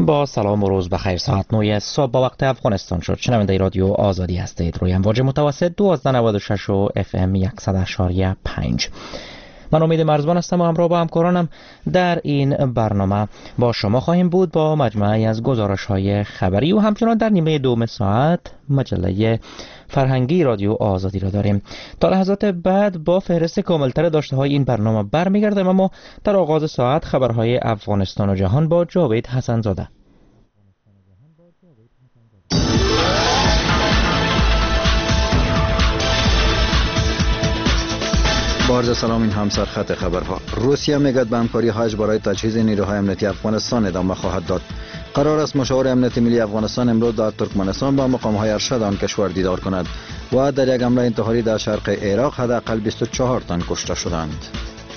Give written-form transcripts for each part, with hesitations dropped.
با سلام و روز بخیر. ساعت 9 صبح با وقت افغانستان شد. شنونده رادیو آزادی هستید. روی امواج متوسط 1296 و FM 100.5. من امید مرزبان هستم و همراه با همکارانم در این برنامه با شما خواهیم بود با مجموعه‌ای از گزارش‌های خبری و همچنان در نیمه دوم ساعت مجله فرهنگی رادیو آزادی را داریم. تا لحظات بعد با فهرست کاملتر داشته‌های این برنامه برمیگردیم، اما در آغاز ساعت خبرهای افغانستان و جهان با جاوید حسن‌زاده. با عرض سلام، این هم سرخط خبرها. روسیه میگوید به همکاری حج برای تجهیز نیروهای امنیتی افغانستان ادامه خواهد داد. قرار است مشاور امنیت ملی افغانستان امروز در ترکمنستان با مقام‌های ارشد آن کشور دیدار کند و در یک حمله انتحاری در شرق عراق حداقل 24 تن کشته شدند.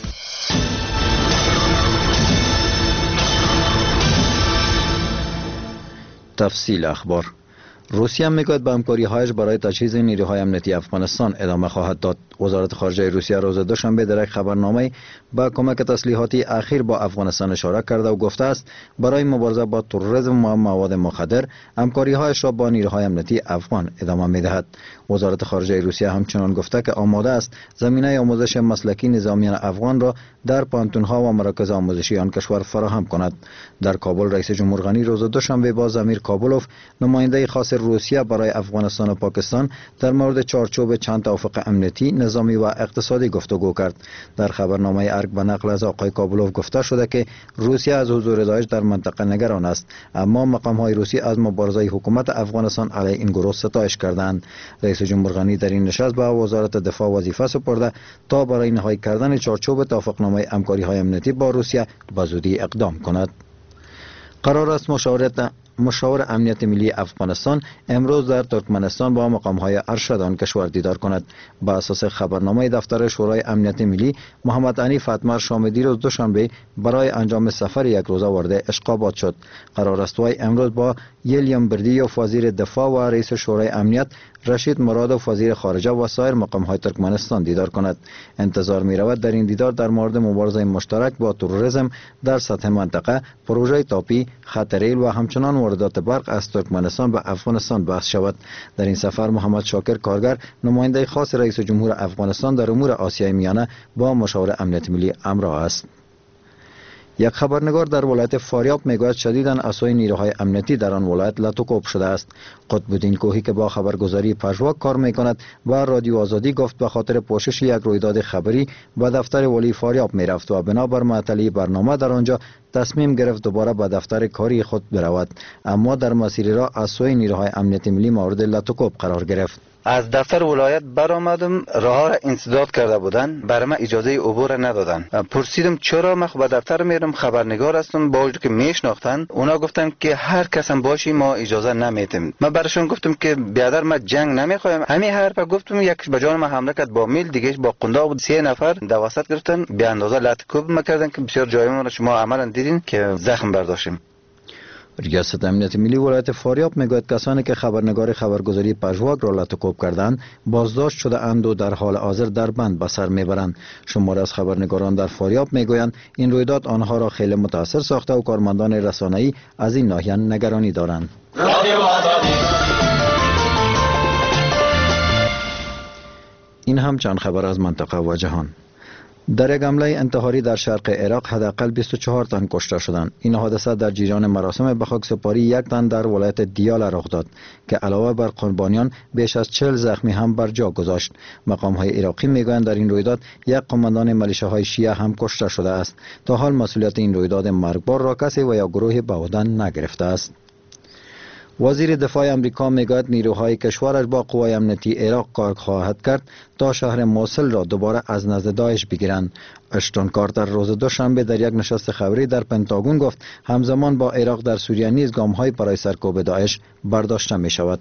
تفصیل اخبار. روسیه میگوید به همکاری‌هایش برای تجهیز نیروهای امنیتی افغانستان ادامه خواهد داد. وزارت خارجه روسیه روز دوشنبه در یک خبرنامه با کمک تسلیحاتی اخیر با افغانستان اشاره کرده و گفته است برای مبارزه با تروریسم و مواد مخدر همکاری‌هایش را با نیروهای امنیتی افغان ادامه می‌دهد. وزارت خارجه روسیه همچنان گفته که آماده است زمینه آموزش مسلکی نظامیان افغان را در پانتون‌ها و مراکز آموزشی آن کشور فراهم کند. در کابل رئیس جمهور غنی روز دوشنبه با زمیر کابولوف نماینده خاص روسیه برای افغانستان و پاکستان در مورد چارچوب چند توافق امنیتی، نظامی و اقتصادی گفتگو کرد. در خبرنامه ارگ به نقل از آقای کابولوف گفته شده که روسیه از حضور داعش در منطقه نگران است، اما مقام‌های روسی از مبارزه حکومت افغانستان علیه این گروه ستایش کردند. رئیس جمهور غنی در این نشست به وزارت دفاع وظیفه سپرده تا برای نهایی کردن چارچوب توافقنامه همکاری‌های امنیتی با روسیه به زودی اقدام کند. قرار است مشاور امنیت ملی افغانستان امروز در ترکمنستان با مقام‌های ارشد آن کشور دیدار کند. با اساس خبرنامه دفتر شورای امنیت ملی، محمد حنیف اتمر شامدی روز دوشنبه برای انجام سفر یک روزه وارد اشقاباد شد. قرار است وی امروز با یلیم بردیوف وزیر دفاع و رئیس شورای امنیت، رشید مرادوف وزیر خارجه و سایر مقام‌های ترکمنستان دیدار کند. انتظار می‌رود در این دیدار در مورد مبارزه مشترک با تروریسم در سطح منطقه، پروژه تاپی، خط ریل و همچنان واردات برق از ترکمنستان به افغانستان بحث شود. در این سفر محمد شاکر کارگر، نماینده خاص رئیس جمهور افغانستان در امور آسیای میانه، با مشاور امنیت ملی همراه است. یک خبرنگار در ولایت فاریاب میگوید شدیداً اسای نیروهای امنیتی در آن ولایت لطوکوب شده است. قطب‌الدین کوهی که با خبرگزاری پژواک کار میکند و رادیو آزادی گفت به خاطر پوشش یک رویداد خبری به دفتر ولی فاریاب میرفت و بنابر معطلی برنامه در آنجا تصمیم گرفت دوباره به دفتر کاری خود برود، اما در مسیر راه اسای نیروهای امنیت ملی مورد لطوکوب قرار گرفت. از دفتر ولایت برآمدم، راه را انسداد کرده بودن، برای من اجازه عبور ندادن. پرسیدم چرا؟ من به دفتر میرم، خبرنگار هستم، با وجود که میشناختن، اونا گفتن که هر کس هم باشی ما اجازه نمیدیم. من براشون گفتم که بیادر من جنگ نمیخوایم. همین حرف گفتم، یک به جان من حمله کرد با میل، دیگه با قندا بود. 3 نفر دواسط گرفتن، به اندازه لطکوب میکردن که بسیار جای ما شما عملا دیدین که زخم برداشتیم. ریاست امنیت ملی ولایت فاریاب میگوید کسانی که خبرنگار خبرگزاری پژواک را لطوکوب کردند بازداشت شده اند و در حال حاضر در بند به سر میبرند. شمار از خبرنگاران در فاریاب میگویند این رویداد آنها را خیلی متاثر ساخته و کارمندان رسانه‌ای از این ناحیه نگرانی دارند. این هم چند خبر از منطقه و جهان. در یک حمله انتحاری در شرق عراق حداقل 24 تن کشته شدند. این حادثه در جریان مراسم به خاکسپاری یک تن در ولایت دیاله رخ داد که علاوه بر قربانیان بیش از 40 زخمی هم بر جا گذاشت. مقام‌های عراقی میگویند در این رویداد یک قماندان ملیشه‌های شیعه هم کشته شده است. تا حال مسئولیت این رویداد مرگبار را کسی و یا گروهی به عهده نگرفته است. وزیر دفاع امریکا میگوید نیروهای کشورش با قوای امنیتی عراق کار خواهد کرد تا شهر موصل را دوباره از نزد داعش بگیرند. اشتون کارتر روز دوشنبه در یک نشست خبری در پنتاگون گفت همزمان با عراق در سوریه نیز گام‌های برای سرکوب داعش برداشته می شود.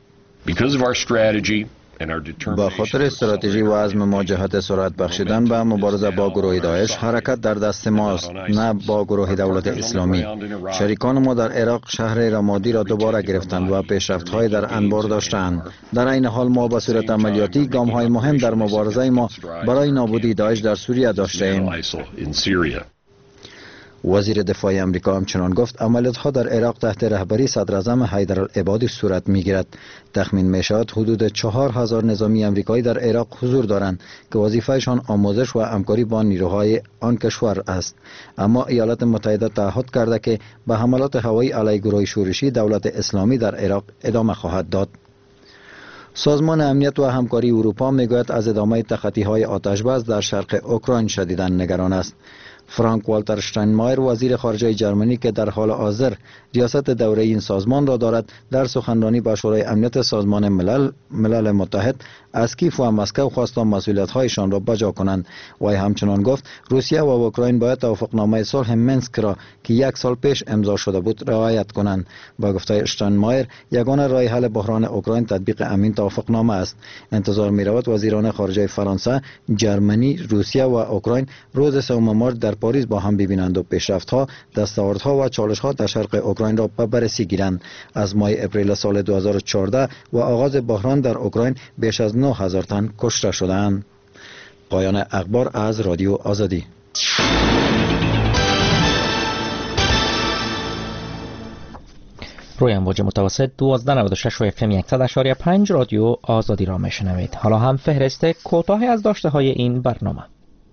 با خاطر استراتژی و عزم ما جهت سرعت بخشیدن به مبارزه با گروه داعش، حرکت در دست ماست، نه با گروه دولت اسلامی. شریکان ما در عراق شهر رمادی را دوباره گرفتند و پیشرفت‌های در انبار داشتند. در این حال ما به صورت عملیاتی گام‌های مهم در مبارزه ما برای نابودی داعش در سوریه داشته‌ایم. وزیر دفاع آمریکا همچنان گفت عملیات‌ها در عراق تحت رهبری صدراعظم حیدرالعبادی صورت می‌گیرد. تخمین می‌شود حدود 4000 نظامی آمریکایی در عراق حضور دارند که وظیفه‌شان آموزش و همکاری با نیروهای آن کشور است. اما ایالات متحده تعهد کرده که به حملات هوایی علیه گروه شورشی دولت اسلامی در عراق ادامه خواهد داد. سازمان امنیت و همکاری اروپا میگوید از ادامه تخطی‌های آتش‌بس در شرق اوکراین شدیداً نگران است. فرانک والتر اشتاینمایر وزیر خارجه جرمنی که در حال حاضر ریاست دوره این سازمان را دارد در سخنرانی به شورای امنیت سازمان ملل متحد از کیف و مسکو خواست تا مسئولیت‌هایشان را بجا کنند. وی همچنان گفت روسیه و اوکراین باید توافقنامه صلح منسک را که 1 سال پیش امضا شده بود رعایت کنند. با گفته اشتاینمایر یگانه راه حل بحران اوکراین تطبیق همین توافقنامه است. انتظار می‌رود وزیران خارجه فرانسه، جرمنی، روسیه و اوکراین روز 3 مارس در پاریس با هم ببینند و پیشرفت‌ها، دستاوردها و چالش‌ها در شرق اوکراین را به بررسی گیرند. از ماه اپریل سال 2014 و آغاز بحران در اوکراین بیش از 9000 تن کشته شدند. پایان اخبار از رادیو آزادی. روی امواج متوسط 1296 و FM 100.5 رادیو آزادی را میشنوید. حالا هم فهرست کوتاهی از داشته های این برنامه.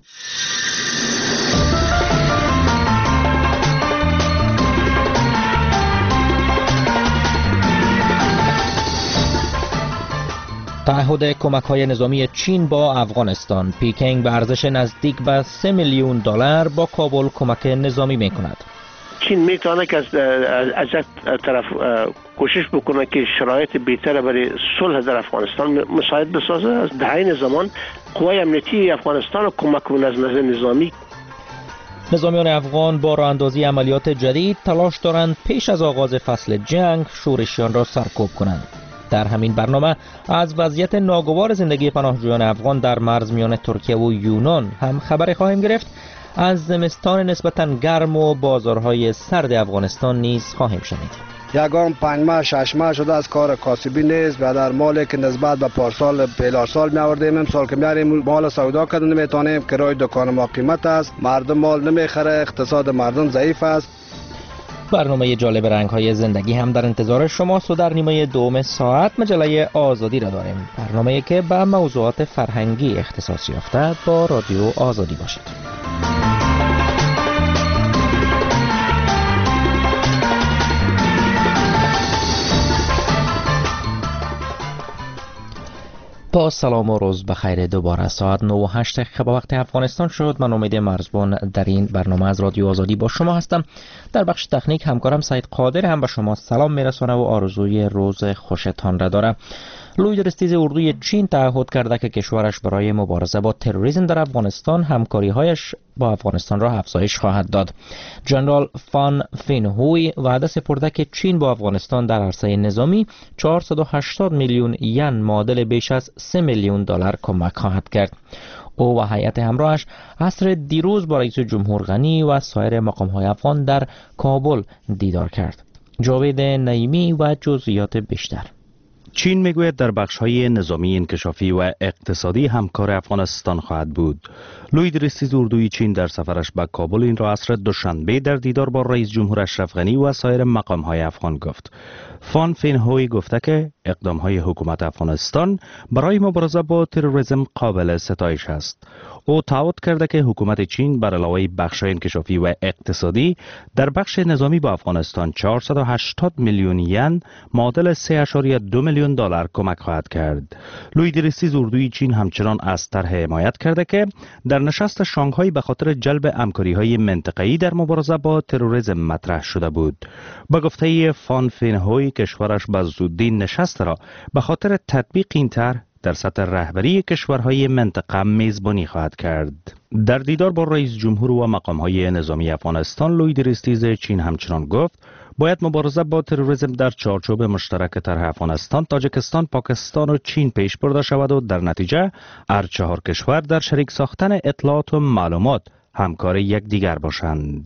تعهد کمک‌های نظامی چین با افغانستان. پیکنگ به ارزش نزدیک به 3 میلیون دلار با کابل کمک نظامی می‌کند. چین میتونه که از طرف کوشش بکنه که شرایط بهتر برای صلح در افغانستان مساعد بسازه. از دهه زمان قوای امنیتی افغانستان را کمک کنه از نظر نظامی. نظامیان افغان با راه اندازی عملیات جدید تلاش دارند پیش از آغاز فصل جنگ شورشیان را سرکوب کنند. در همین برنامه از وضعیت ناگوار زندگی پناهجویان افغان در مرز میان ترکیه و یونان هم خبر خواهیم گرفت. از زمستان نسبتاً گرم و بازارهای سرد افغانستان نیز خواهیم شنید. یگان 5 ماه 6 ماه شده از کار کاسبی نیست و در مالی که نسبت به پارسال پیلار سال می‌آوردیم امسال که میاریم مال سودا کردن نمیتونیم، کرای دکان ما قیمت است، مردم مال نمیخره، اقتصاد مردم ضعیف است. برنامه جالب رنگ‌های زندگی هم در انتظار شماست و در نیمه دوم ساعت مجله آزادی را داریم. برنامه‌ای که به موضوعات فرهنگی اختصاص یافته با رادیو آزادی باشد. با سلام و روز بخیر. دوباره ساعت 9:08 به وقت افغانستان شد. من امید مرزبان در این برنامه از رادیو آزادی با شما هستم. در بخش تکنیک همکارم سعید قادر هم به شما سلام میرسانه و آرزوی روز خوشتان را داره. لوی درستیز اردوی چین تعهد کرده که کشورش برای مبارزه با تروریسم در افغانستان همکاری‌هایش با افغانستان را افزایش خواهد داد. جنرال فان فینهوی وعده سپرده که چین با افغانستان در عرصه نظامی 480 میلیون ین معادل بیش از 3 میلیون دلار کمک خواهد کرد. او و هیئت همراهش عصر دیروز با رئیس جمهور غنی و سایر مقام‌های افغان در کابل دیدار کرد. جاوید نعیمی و جزئیات بیشتر. چین میگوید در بخش‌های نظامی، انکشافی و اقتصادی همکار افغانستان خواهد بود. لوی درستیز اردوی چین در سفرش به کابل این را عصر دوشنبه در دیدار با رئیس جمهور اشرف غنی و سایر مقام‌های افغان گفت. فان فینهوی گفته که اقدام‌های حکومت افغانستان برای مبارزه با تروریسم قابل ستایش است. او تعهد کرده که حکومت چین بر علاوه بخش‌های انکشافی و اقتصادی در بخش نظامی با افغانستان 480 میلیون ین معادل 3.2 میلیون دلار کمک خواهد کرد. لوی درستیز اردوی چین همچنان از طرح حمایت کرده که در نشست شانگهای به خاطر جلب همکاری‌های منطقه‌ای در مبارزه با تروریسم مطرح شده بود. با گفته فان فینهوی کشورش به زودی نشست را به خاطر تطبیق این طرح در سطح رهبری کشورهای منطقه میزبانی خواهد کرد. در دیدار با رئیس جمهور و مقام‌های نظامی افغانستان لوی درستیز چین همچنان گفت باید مبارزه با تروریسم در چارچوب مشترک طرح افغانستان، تاجیکستان، پاکستان و چین پیش برده شود و در نتیجه هر 4 کشور در شریک ساختن اطلاعات و معلومات همکار یکدیگر باشند.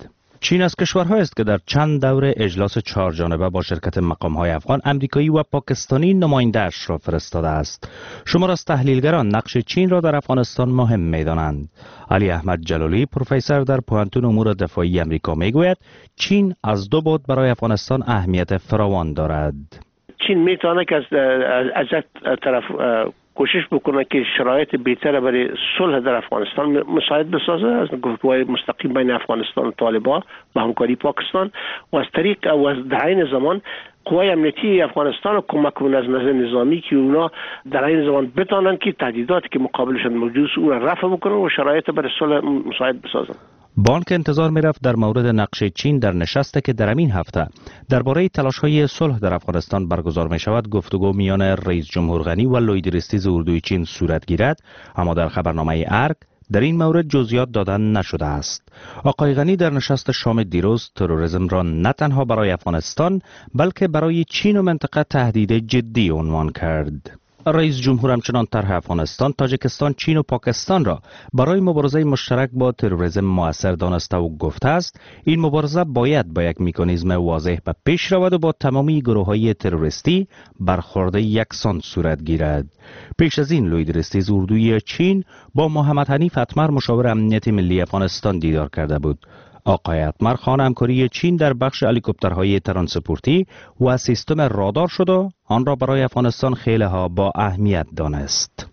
چین از کشورهایی است که در چند دوره اجلاس 4 جانبه با شرکت مقام‌های افغان، امریکایی و پاکستانی نماینده‌اش را فرستاده است. شمار از تحلیلگران نقش چین را در افغانستان مهم می‌دانند. علی احمد جلالی، پروفسور در پوهنتون امور دفاعی امریکا، میگوید چین از دو بعد برای افغانستان اهمیت فراوان دارد. چین میتونه که از طرف کوشش بکنه که شرایط بهتر برای صلح در افغانستان مساعد بسازه، از گفتگوهای مستقیم بین افغانستان و طالبان با همکاری پاکستان و از طریق و از در عین زمان قوای امنیتی افغانستان رو کمک کنه از نظر نظامی که اونا در عین زمان بتونن که تهدیداتی که مقابلشون موجود است اون را رفع بکنن و شرایط برای صلح مساعد بسازن. بانک انتظار می‌رفت در مورد نقش چین در نشستی که در این هفته درباره تلاش‌های صلح در افغانستان برگزار می‌شود گفتگو میان رئیس جمهور غنی و لویدریستیز اردوی چین صورت گیرد، اما در خبرنامه ارگ در این مورد جزئیات دادن نشده است. آقای غنی در نشست شام دیروز تروریسم را نه تنها برای افغانستان بلکه برای چین و منطقه تهدید جدی عنوان کرد. رئیس جمهور همچنان طرح افغانستان، تاجیکستان، چین و پاکستان را برای مبارزه مشترک با تروریسم مؤثر دانسته و گفته است این مبارزه باید با یک مکانیزم واضح به پیش رود و با تمامی گروه‌های تروریستی برخورد یکسان صورت گیرد. پیش از این لویدریستیز اردوی چین با محمد حنیف اتمر مشاور امنیت ملی افغانستان دیدار کرده بود. آقای اتمر خوان همکاری چین در بخش هلیکوپترهای ترانسپورتی و سیستم رادار شد و آن را برای افغانستان خیلی ها با اهمیت دانست.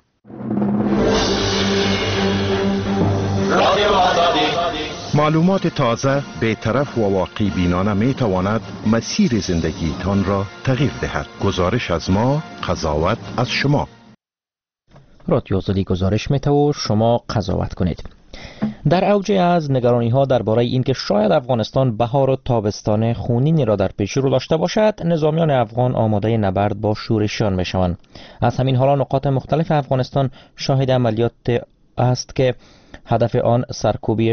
معلومات تازه، بی‌طرف و واقعی بینانه می تواند مسیر زندگیتان را تغییر دهد. گزارش از ما، قضاوت از شما. رادیو آزادی گزارش می‌ده و شما قضاوت کنید. در اوج از نگرانی‌ها درباره اینکه شاید افغانستان بهار و تابستان خونینی را در پیش رو داشته باشد، نظامیان افغان آماده نبرد با شورشیان میشوند. از همین حالا نقاط مختلف افغانستان شاهد عملیات است که هدف آن سرکوبی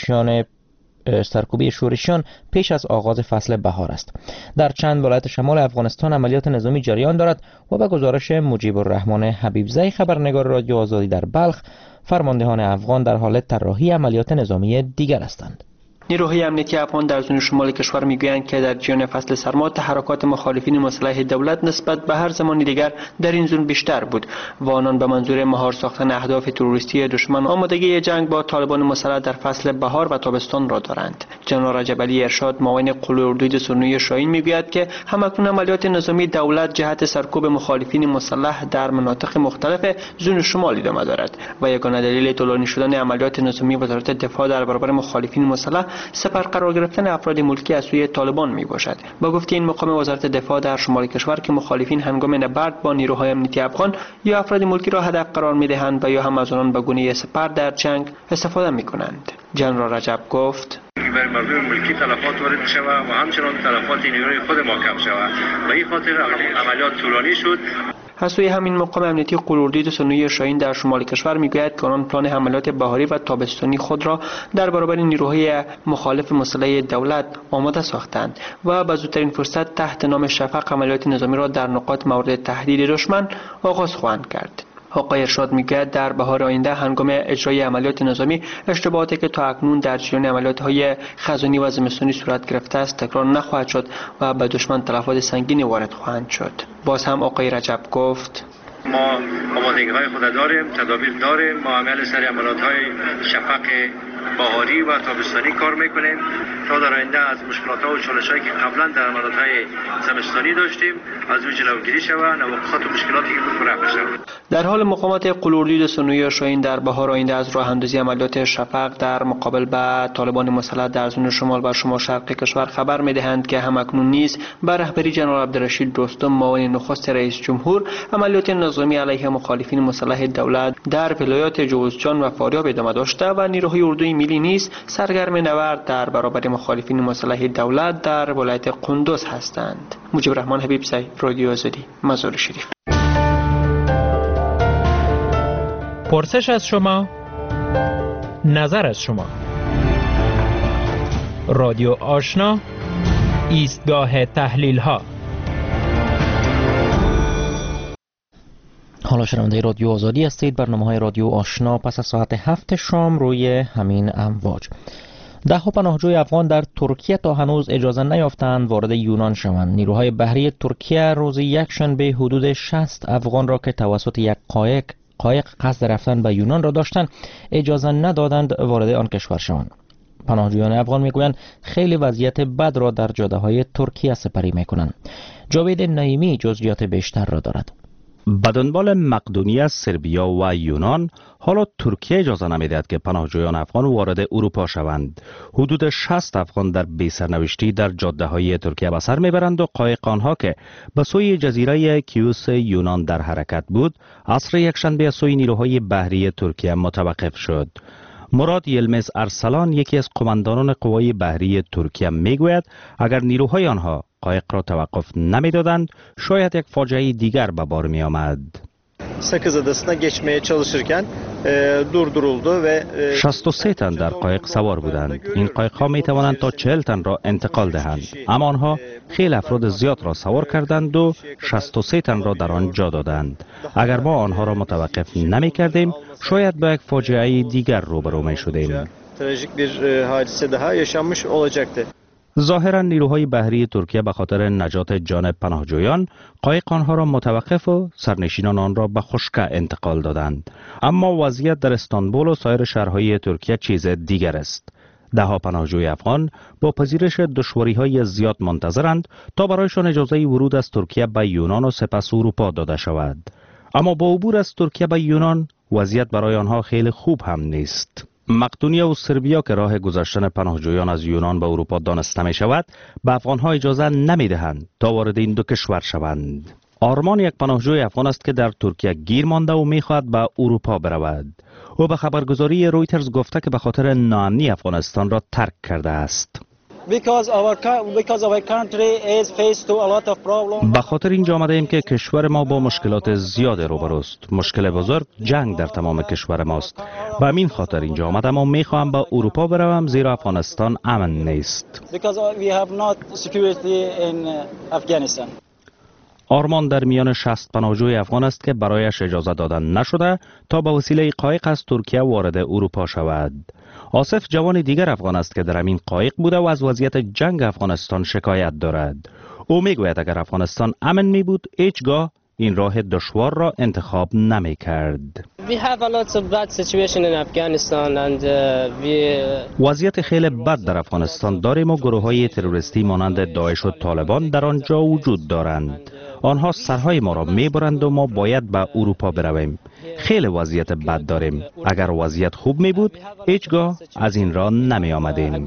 شورشیان پیش از آغاز فصل بهار است. در چند ولایت شمال افغانستان عملیات نظامی جریان دارد و به گزارش مجیب الرحمن حبیبزی، خبرنگار رادیو آزادی در بلخ، فرماندهان افغان در حال طراحی عملیات نظامی دیگر هستند. نیروهای امنیتی افغان در زون شمال کشور میگویند که در جریان فصل سرما تحرکات مخالفین مسلح دولت نسبت به هر زمان دیگر در این زون بیشتر بود و آنان به منظور مهار ساختن اهداف تروریستی دشمن آمادگی جنگ با طالبان مسلح در فصل بهار و تابستان را دارند. جنرال رجب علی ارشاد، معاون قلوی اردوی سنوی شاهین، میگوید که همکنون عملیات نظامی دولت جهت سرکوب مخالفین مسلح در مناطق مختلف زون شمال ادامه دارد و یگانه دلیل طولانی شدن عملیات نظامی وزارت دفاع در برابر مخالفین مسلح سپر قرار گرفتن افراد ملکی از سوی طالبان می باشد. با گفته این مقام وزارت دفاع در شمال کشور که مخالفین هنگام نبرد با نیروهای امنیتی افغان یا افراد ملکی را هدف قرار می دهند و یا هم از آنان به گونه سپر در جنگ استفاده می کنند. جنرال رجب گفت: برای مردم ملکی تلفات وارد شود و همچنان تلفات نیروی خود ما کم شود و این خاطر عملیات طولانی شد. از سوی همین مقام امنیتی قلوردید سنوی شاهین در شمال کشور میگوید که آنان پلان حملات بهاری و تابستانی خود را در برابر نیروهای مخالف مسلح دولت آماده ساختند و به زودترین فرصت تحت نام شفق عملیات نظامی را در نقاط مورد تهدید دشمن آغاز خواهند کرد. آقای ارشاد میگوید در بهار آینده هنگام اجرای عملیات نظامی اشتباهاتی که تا اکنون در جریان عملیات‌های خزانی و زمستانی صورت گرفته است تکرار نخواهد شد و به دشمن تلفات سنگینی وارد خواهند شد. باز هم آقای رجب گفت: ما آمادگی‌های خود داریم، تدابیر داریم، ما عمل سر عملیات‌های شفق بهاری و تابستانی کار میکنیم تا در آینده از مشکلات و چالش‌هایی که قبلا در عملیات‌های زمستانی داشتیم از او جلوگیری شود و وقفات و مشکلاتی که بود رفع شود. در حال مقامات قلوردید سنوی شاهین در بهار آینده از راه اندازی عملیات شفق در مقابل به طالبان مسلح در زون شمال و شمال شرق کشور خبر می‌دهند که همکنون نیز به رهبری جنرال عبدالرشید دوستم، معاون نخست رئیس جمهور، عملیات نظامی علیه مخالفین مسلح دولت در ولایات جوزجان و فاریاب ادامه داشته و نیروهای اردوی ملی نیز سرگرم نبرد در برابر مخالفین مسلح دولت در ولایت قندوز هستند. مجیب الرحمن حبیبزی، رادیو آزادی، مزار شریف. پرسش از شما، نظر از شما. رادیو آشنا، ایستگاه تحلیل ها. حالا شنونده رادیو آزادی هستید. برنامه‌های رادیو آشنا پس از ساعت 7 شام روی همین امواج. 10 پناهجوی افغان در ترکیه تا هنوز اجازه نیافتند وارد یونان شوند. نیروهای بحری ترکیه روز یکشنبه حدود 60 افغان را که توسط یک قایق قصد رفتن به یونان را داشتند اجازه ندادند وارد آن کشور شوند. پناهجویان افغان میگویند خیلی وضعیت بد را در جاده‌های ترکیه سپری میکنند. جاوید نعیمی جزئیات بیشتر را دارد. به دنبال مقدونیه، سربیا و یونان، حالا ترکیه اجازه نمیدهد که پناهجویان افغان وارد اروپا شوند. حدود 60 افغان در بی‌سرنوشتی در جاده‌های ترکیه به سر میبرند و قایق آنها که به سوی جزیره کیوس یونان در حرکت بود، عصر یکشنبه از سوی نیروهای بحری ترکیه متوقف شد. مراد یلمز ارسلان، یکی از قماندانان قوای بحری ترکیه، میگوید اگر نیروهای آنها قایق را توقف نمیدادند شاید یک فاجعه دیگر به بار می آمد. 63 تن در قایق سوار بودند. این قایق ها می توانند تا 40 تن را انتقال دهند، اما آنها خیلی افراد زیاد را سوار کردند و 63 تن را در آن جا دادند. اگر ما آنها را متوقف نمی کردیم شاید با یک فاجعه دیگر روبرو می شدیم. ظاهرا نیروهای بحری ترکیه به خاطر نجات جان پناهجویان قایق آنها را متوقف و سرنشینان آن را به خشکه انتقال دادند. اما وضعیت در استانبول و سایر شهرهای ترکیه چیز دیگر است. 10 پناهجوی افغان با پذیرش دشواری‌های زیاد منتظرند تا برایشان اجازه ورود از ترکیه به یونان و سپس اروپا داده شود. اما با عبور از ترکیه به یونان وضعیت برای آنها خیلی خوب هم نیست. مقدونیه و سربیا که راه گذشتن پناهجویان از یونان به اروپا دانسته می شود، به افغانها اجازه نمی دهند تا وارد این دو کشور شوند. آرمان یک پناهجوی افغان است که در ترکیه گیر مانده و می خواهد به اروپا برود. او به خبرگزاری رویترز گفته که به خاطر ناامنی افغانستان را ترک کرده است. به خاطر اینجا آمده ایم که کشور ما با مشکلات زیاد روبروست. مشکل بزرگ جنگ در تمام کشور ماست. به همین خاطر اینجا آمدم و میخواهم به اروپا بروم زیرا افغانستان امن نیست. آرمان در میان 60 پناهجوی افغان است که برایش اجازه دادن نشده تا به وسیله قایق از ترکیه وارد اروپا شود. آصف جوان دیگر افغان است که در همین قایق بوده و از وضعیت جنگ افغانستان شکایت دارد. او میگوید اگر افغانستان امن می بود هیچگاه این راه دشوار را انتخاب نمی کرد. وضعیت خیلی بد در افغانستان داریم و گروه های تروریستی مانند داعش و طالبان در آنجا وجود دارند. آنها سرهای ما را میبرند و ما باید به اروپا برویم. خیلی وضعیت بد داریم. اگر وضعیت خوب می بود هیچگاه از این راه نمی آمدیم.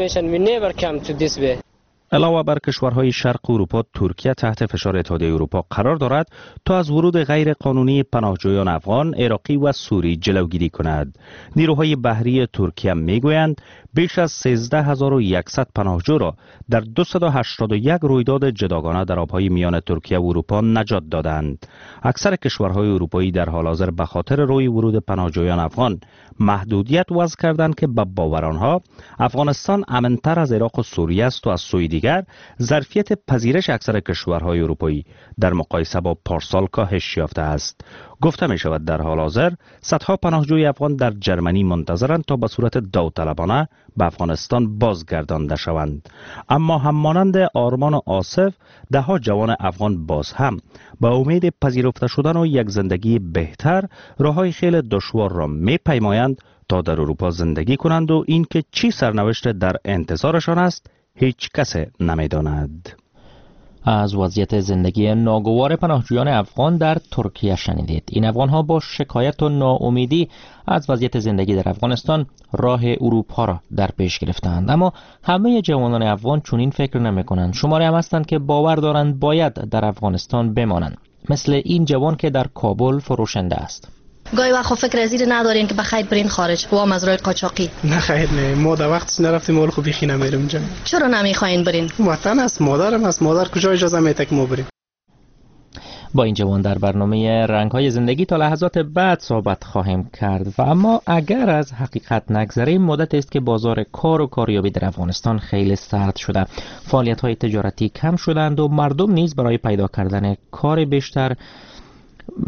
علاوه بر کشورهای شرق اروپا، ترکیه تحت فشار اتحادیه اروپا قرار دارد تا از ورود غیر قانونی پناهجویان افغان، عراقی و سوری جلوگیری کند. نیروهای بحری ترکیه میگویند بیش از 13100 پناهجو را در 281 رویداد جداگانه در آبهای میان ترکیه و اروپا نجات دادند. اکثر کشورهای اروپایی در حال حاضر به خاطر روی ورود پناهجویان افغان محدودیت وضع کردند که به باور آنها افغانستان امن‌تر از عراق و سوریه است و از سوی دیگر ظرفیت پذیرش اکثر کشورهای اروپایی در مقایسه با پارسال کاهش یافته است. گفته می شود در حال حاضر صدها پناهجوی افغان در جرمنی منتظرند تا به صورت داوطلبانه به افغانستان بازگردانده شوند. اما هم مانند آرمان و آصف، دهها جوان افغان باز هم با امید پذیرفته شدن و یک زندگی بهتر راههای خیلی دشوار را می پیمایند تا در اروپا زندگی کنند و اینکه چی سرنوشت در انتظارشان است هیچ کس نمیداند. از وضعیت زندگی ناگوار پناهجویان افغان در ترکیه شنیدید. این افغان‌ها با شکایت و ناامیدی از وضعیت زندگی در افغانستان راه اروپا را در پیش گرفتند. اما همه جوانان افغان چنین فکر نمی‌کنند. شماری هم هستند که باور دارند باید در افغانستان بمانند. مثل این جوان که در کابل فروشنده است. گاهی وقت فکر از این ندارین که بخیر برین خارج و هم از راه قاچاقی؟ نه خیر نه، ما در وقتش نرفتیم مال خوب بیخی نمیریم اونجا. چرا نمیخواین برین؟ وطن است، مادرم است، مادر کجا اجازه میده که ما بریم؟ با این جوان در برنامه رنگ‌های زندگی تا لحظات بعد صحبت خواهیم کرد. و اما اگر از حقیقت نگذریم مدت است که بازار کار و کاریابی در افغانستان خیلی سرد شده. فعالیت‌های تجارتی کم شدند و مردم نیز برای پیدا کردن کار بیشتر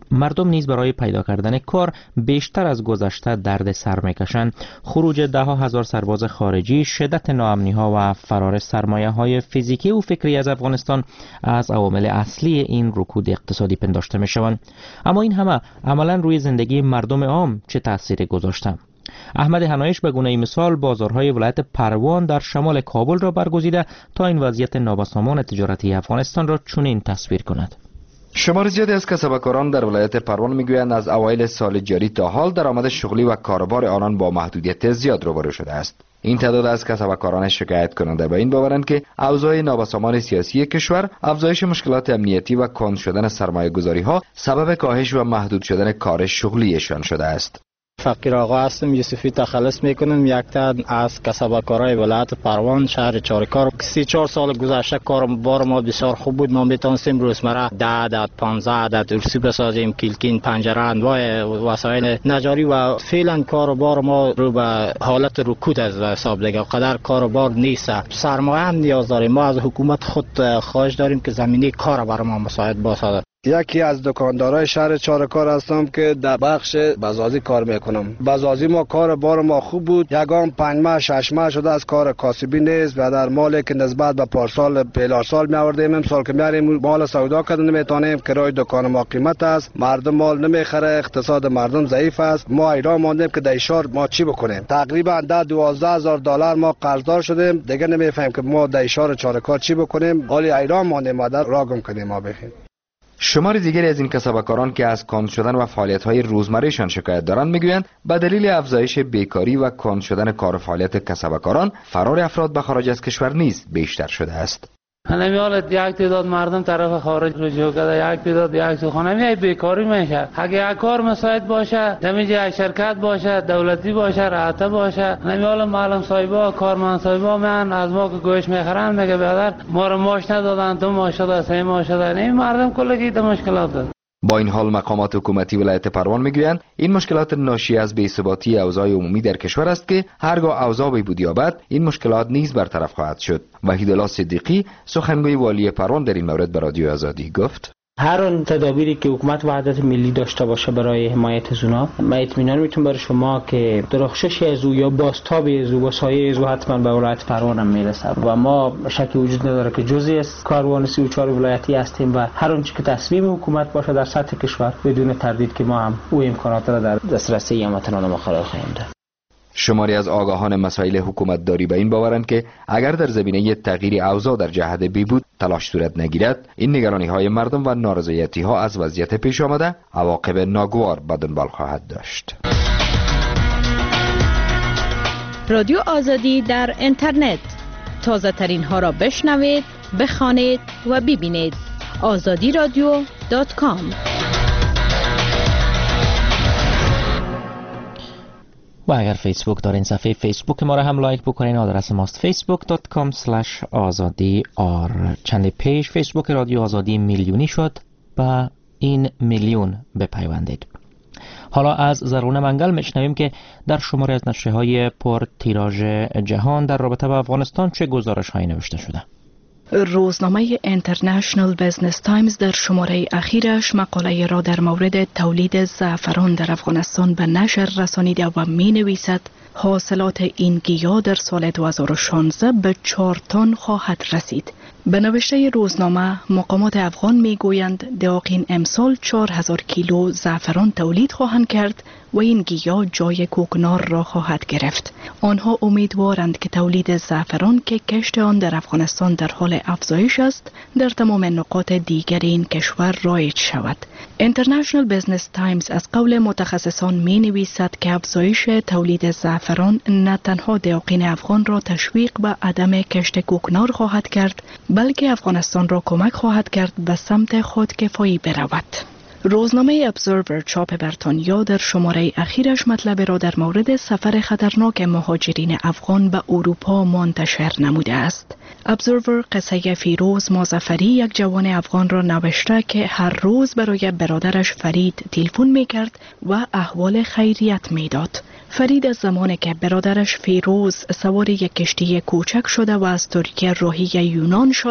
مردم نیز برای پیدا کردن کار بیشتر از گذشته درد سر میکشند. خروج ده ها هزار سرباز خارجی، شدت ناامنی ها و فرار سرمایه های فیزیکی و فکری از افغانستان از عوامل اصلی این رکود اقتصادی پنداشته می شوند. اما این همه عملا روی زندگی مردم عام چه تأثیری گذاشته؟ احمد حنایش به گونه مثال بازارهای ولایت پروان در شمال کابل را برگزیده تا این وضعیت نابسامان تجارتی افغانستان را چنین تصویر کند. شمار زیادی از کسبکاران در ولایت پروان میگویند از اوایل سال جاری تا حال درآمد شغلی و کاروبار آنان با محدودیت زیاد روبرو شده است. این تعداد از کسبکاران شکایت کننده به این باورند که اوضاع نابسامان سیاسی کشور، افزایش مشکلات امنیتی و کند شدن سرمایه‌گذاری ها سبب کاهش و محدود شدن کار شغلیشان شده است. فقیر آقا هستم، یوسفی تخلص میکنم. یک تن از کسبکارای ولایت پروان شهر چارکار. 3-4 سال گذشته کاروبار ما بسیار خوب بود. ما میتونستیم روزمره 10 عدد 15 عدد ارسی بسازیم، کلکین، پنجره، انواع وسایل نجاری و فعلا کاروبار ما رو به حالت رکود از حساب دیگه. قدر کاروبار نیست. سرمایه هم نیاز داریم. ما از حکومت خود خواهش داریم که زمینه کار برای ما مساعد باشد. یکی از دکاندارای شهر چارکار هستم که در بخش بزازی کار میکنم. بزازی ما کار بار ما خوب بود. یگان 5 ماه 6 ماه شده از کار کاسبی نیست و در مالی که نسبت به پارسال پیلارسال میآوردیم امسال که میاریم مال سودا کردن نمیتونیم. کرای دکان ما قیمت است، مردم مال نمیخره، اقتصاد مردم ضعیف است. ما ایران ماندیم که در شهر ما چی بکنیم. تقریبا $12,000 ما قرضدار شدیم. دیگه نمیفهمیم که ما در شهر چارکار چی بکنیم. حالی ایران ماندیم و در راگم کنیم ما بخیم. شمار دیگری از این کسبکاران که از کند شدن و فعالیت‌های روزمرهشان شکایت دارند میگویند به دلیل افزایش بیکاری و کند شدن کار و فعالیت کسبکاران، فرار افراد به خارج از کشور نیز بیشتر شده است. همین حالت یک تعداد مردم طرف خارج رجوع کرده، یک تعداد یک سخن همین بیکاری میشه. اگه یک کار مساعد باشه، دمیج شرکت باشه، دولتی باشه، راحته باشه، همین حال معلم صاحبا، کارمند صاحبا من از ما که گوش میخرن میگه برادر ما رو ماش ندادن، تو ماش داد، سه ماش داد. این مردم کلی که مشکلات داره. با این حال مقامات حکومتی ولایت پروان میگویند این مشکلات ناشی از بی‌ثباتی اوضاع عمومی در کشور است که هرگاه اوضاع بهبود یابد این مشکلات نیز برطرف خواهد شد. وحیدالله صدیقی سخنگوی والی پروان در این مورد به رادیو آزادی گفت: هر آن تدابیری که حکومت وحدت ملی داشته باشه برای حمایت از اونا، من اطمینان میتونم برای شما که درخشش از او یا بازتاب از او و سایه از او حتما به ولایت پروان هم میرسه و ما شکی وجود نداره که جزئی از کاروان 34 ولایتی هستیم و هر آنچه که تصمیم حکومت باشه در سطح کشور بدون تردید که ما هم او امکانات را در دسترسی هموطنان ما قرار خواهیم داد. شماری از آگاهان مسائل حکومت داری به این باورند که اگر در زمینه تغییر اوضاع در جهت بهبود تلاش صورت نگیرد، این نگرانی های مردم و نارضایتی ها از وضعیت پیش آمده عواقب ناگوار به دنبال خواهد داشت. رادیو آزادی در اینترنت، تازه ترین ها را بشنوید، بخوانید و ببینید. azadiradio.com. و اگر فیسبوک دارین صفحه فیسبوک ما را هم لایک بکنین. آدرس ماست facebook.com/azadi_r. چند پیش فیسبوک رادیو آزادی میلیونی شد و این میلیون بپیوندید. حالا از زرغون منگل میشنویم که در شماره از نشریه‌های پر تیراژ جهان در رابطه با افغانستان چه گزارش‌هایی نوشته شده. روزنامه اینترنشنال بیزنس تایمز در شماره اخیرش مقاله را در مورد تولید زعفران در افغانستان به نشر رسانیده و می نویسد حاصلات این گیاه در سال 2016 به 4 تن خواهد رسید. به نوشته روزنامه مقامات افغان می گویند داقین امسال 4000 کیلو زعفران تولید خواهند کرد و این گیاه جای کوکنار را خواهد گرفت. آنها امیدوارند که تولید زعفران که کشت آن در افغانستان در حال افزایش است در تمام نقاط دیگر این کشور رایج شود. اینترنشنال بیزنس تایمز از قول متخصصان می نویسد که افزایش تولید زعفران نه تنها داقین افغان را تشویق به عدم کشت کوکنار خواهد کرد، بلکه افغانستان را کمک خواهد کرد به سمت خودکفایی برود. روزنامه ابزرور چاپ بریتانیا در شماره اخیرش مطلب را در مورد سفر خطرناک مهاجرین افغان به اروپا منتشر نموده است. ابزرور قصه فیروز مازفری، یک جوان افغان را نوشته که هر روز برای برادرش فرید تلفن می‌کرد و احوال خیریت می‌داد. فرید از زمانی که برادرش فیروز سوار یک کشتی کوچک شده و از ترکیه راهی یونان شد،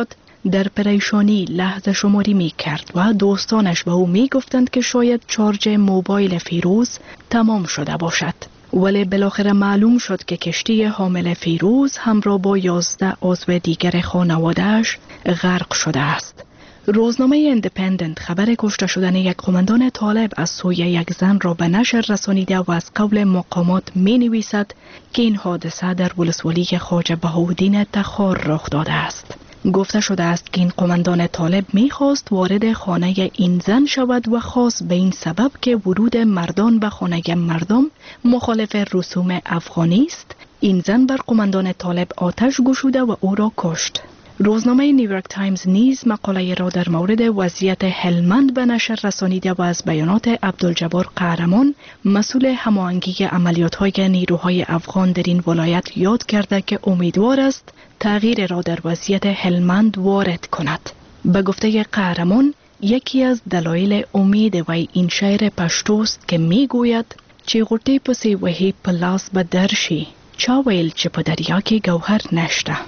در پریشانی لحظه شماری می کرد و دوستانش به او می گفتند که شاید شارژ موبایل فیروز تمام شده باشد. ولی بالاخره معلوم شد که کشتی حامل فیروز همراه با 11 عضو دیگر خانواده‌اش غرق شده است. روزنامه ایندیپندنت خبر کشته شدن یک قماندان طالب از سوی یک زن را به نشر رسانیده و از قول مقامات می نویسد که این حادثه در ولسوالی خواجه بهاءالدین تخار رخ داده است. گفته شده است که این قماندان طالب می خواست وارد خانه این زن شود و خاص به این سبب که ورود مردان به خانه مردم مخالف رسوم افغانی است، این زن بر قماندان طالب آتش گشوده و او را کشت. روزنامه نیویورک تایمز نیز مقاله را در مورد وضعیت هلمند به نشر رسانیده و از بیانات عبدالجبار قهرمان مسئول هماهنگی عملیات‌های نیروهای افغان در این ولایت یاد کرده که امیدوار است تغییر را در وضعیت هلمند وارد کند. به گفته قهرمان یکی از دلایل امید وی این شعر پشتوست که می گوید چی غوطی پسی وحی پلاس به درشی چا ویل چه په دریا کې گوهر نشته.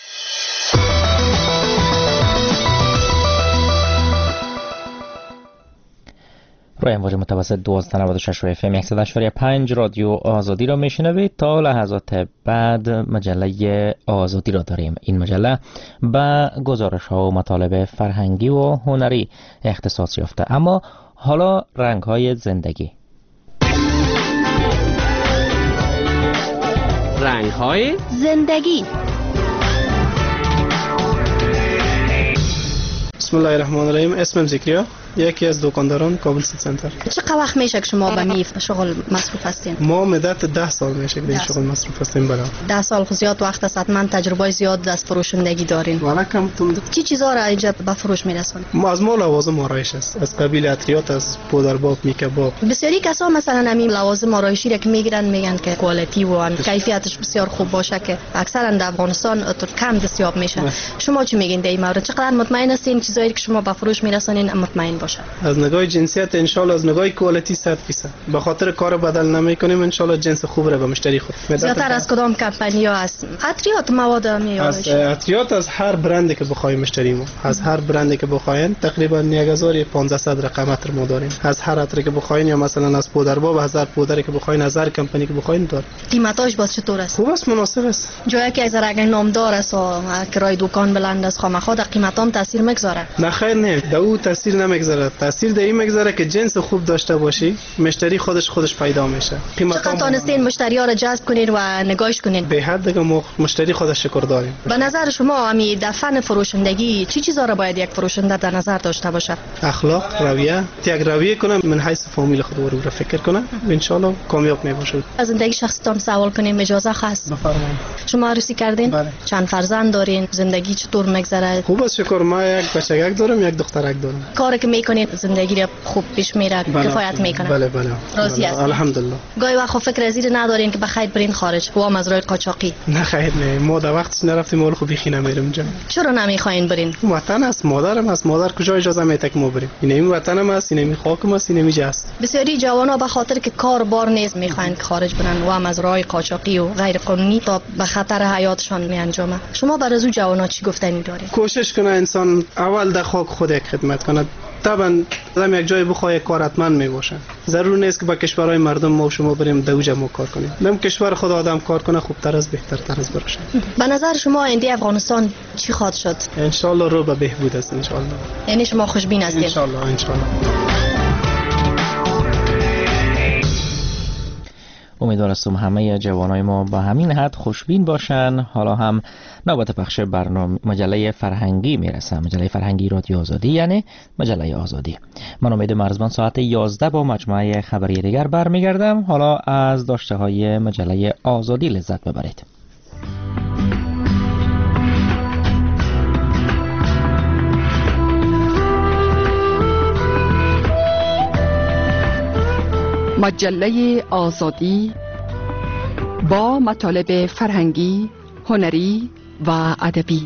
روی امواج متوسط 1296 و FM 100.5 رادیو آزادی را میشنوید. تا لحظات بعد مجله آزادی را داریم. این مجله به گزارش ها و مطالب فرهنگی و هنری اختصاص یافته. اما حالا رنگ های زندگی. رنگ های زندگی. بسم الله الرحمن الرحیم. اسمم ذکریا، یکی از دکانداران کابل سیتی سنتر. چقدر وقت میشه که شما به می شغل مصروف هستین؟ ما مدت 10 سال میشه به این شغل مصروف هستیم. بالا 10 سال زیاد وقت است. حتما تجربه زیاد از فروشندگی دارین. والا کم تون چی چیزا را اینجا به فروش میرسونید؟ ما از ما لوازم آرایش است، از قبیل عطریات، از پودرباب، میکباب. بسیاری کسا مثلا همین لوازم آرایشی را که میگیرن میگن که کوالیتی و کیفیتش بسیار خوب باشه که اکثرا در افغانستان کم دستیاب میشه. شما چی میگین در این مورد؟ چقدر مطمئن هستین چیزایی که شما به فروش میرسونین مطمئن باشه؟ از نگاه جنسیت ان شاء الله، از نگاه کوالیتی 100%. به خاطر کار بدل نمیکنیم، ان شاء الله جنس خوب را به مشتری خود. زیادتر از کدام کمپانی ها است؟ عطریات مواد از عطریات از هر برندی که بخوایم مشتری ما، از هر برندی که بخواین تقریبا 1500 رقم عطر ما داریم. از هر عطری که بخواین، یا مثلا از پودرباب 1000 پودری که بخواین، از هر کمپانی که بخواین داریم. قیمتاش باز چطور است؟ خوب است، مناسب است. جایی که از رنگ نامدار است و کرای دکان بلند است، خامخا در قیمتام تاثیر میگذاره؟ نه خیر، نه، دو تاثیر نمیگذاره. تاثیر در این میگذاره که جنس خوب داشته باشی، مشتری خودش پیدا میشه. چقدر تونستین مشتری‌ها را جذب کنین و نگاهش کنین؟ به حد دیگه ما مشتری خودش شکر داریم. به نظر شما همین در فن فروشندگی چی چیزا را باید یک فروشنده در نظر داشته باشه؟ اخلاق، رویه، یک رویه کنه من حیث فامیل خود رو فکر کنه، ان شاء الله کامیاب میباشه. از زندگی شخصیتون سوال کنیم، اجازه هست؟ بفرمایید. شما عروسی کردین؟ بله. چند فرزند دارین؟ زندگی چطور میگذره؟ خوب است شکر. ما یک بچگک دارم، یک دخترک دارم. کاری که میکنین زندگی را خوب پیش میره؟ کفایت میکنه؟ بله بله. راضی هستین؟ الحمدلله. گاهی وقت فکر از این ندارین که بخیر برین خارج و هم از راه قاچاقی؟ نه خیر، نه، ما در وقتش نرفتیم، مال خوبی خینه میرم جان. چرا نمیخواین برین؟ وطن است، مادرم است، مادر کجا اجازه میده که ما بریم؟ این وطنم است، این خاکم است، این میجه است. بسیاری جوانا به خاطر که کار بار نیست میخواین که خارج برن و هم از راه قاچاقی و غیر قانونی تا به خطر حیاتشان میانجامه. شما برای از جوانا چی گفتنی دارید؟ کوشش کنه انسان اول در خاک خود یک خدمت کنه. طبعا زمین یک جای بخواه کار حتما میباشه. ضرور نیست که با کشورهای مردم ما و شما بریم دوجه ما کار کنیم. نم کشور خود آدم کار کنه خوبتر از بهترتر از باشه. به نظر شما آینده افغانستان چی خواهد شد؟ ان شاء الله رو به بهبود است ان شاء الله. یعنی شما خوشبین هستید؟ ان شاء الله ان شاء الله. امیدوار هستم همه جوانای ما با همین حد خوشبین باشن. حالا هم نوبت پخش برنامه مجله فرهنگی میرسه. مجله فرهنگی رادیو آزادی، یعنی مجله آزادی. من امید مرزبان ساعت 11 با مجموعه خبری دیگر برمیگردم. حالا از داشته های مجله آزادی لذت ببرید. مجله آزادی با مطالب فرهنگی، هنری و ادبی.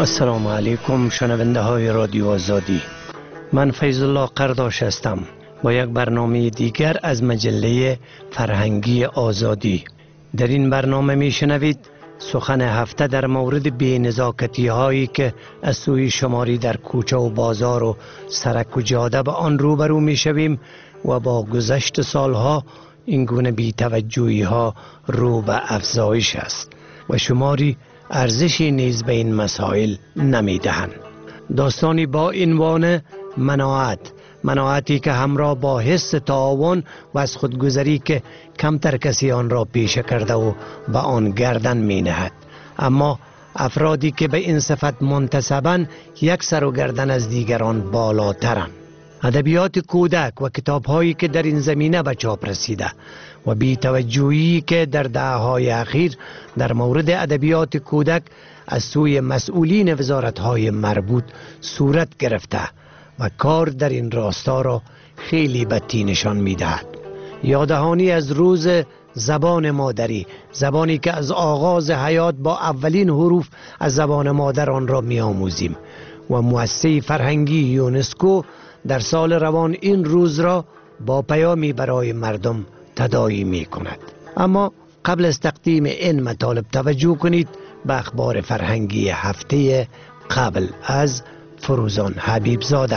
السلام علیکم شنونده های رادیو آزادی. من فیض الله قرداش هستم با یک برنامه دیگر از مجله فرهنگی آزادی. در این برنامه می شنوید سخن هفته در مورد بی‌نزاکتی هایی که از سوی شماری در کوچه و بازار و سرک و جاده به آن روبرو می شویم و با گذشت سالها این گونه بی‌توجهی ها رو به افزایش است و شماری ارزشی نیز به این مسائل نمی دهند. داستانی با عنوان مناعتی که همراه با حس تعاون و از خودگذری که کمتر کسی آن را پیشه کرده و به آن گردن می نهد، اما افرادی که به این صفت منتسبند یک سر و گردن از دیگران بالاترند. ادبیات کودک و کتاب‌هایی که در این زمینه به چاپ رسیده و بی‌توجهی که در دهه‌های اخیر در مورد ادبیات کودک از سوی مسئولین وزارت‌های مربوط صورت گرفته و کار در این راستا را خیلی بدی نشان می‌دهد. یاددهانی از روز زبان مادری، زبانی که از آغاز حیات با اولین حروف از زبان مادر آن را می‌آموزیم و مؤسسه فرهنگی یونسکو در سال روان این روز را با پیامی برای مردم تداعی می کند. اما قبل از تقدیم این مطالب توجه کنید به اخبار فرهنگی هفته قبل از فروزان حبیب زاده.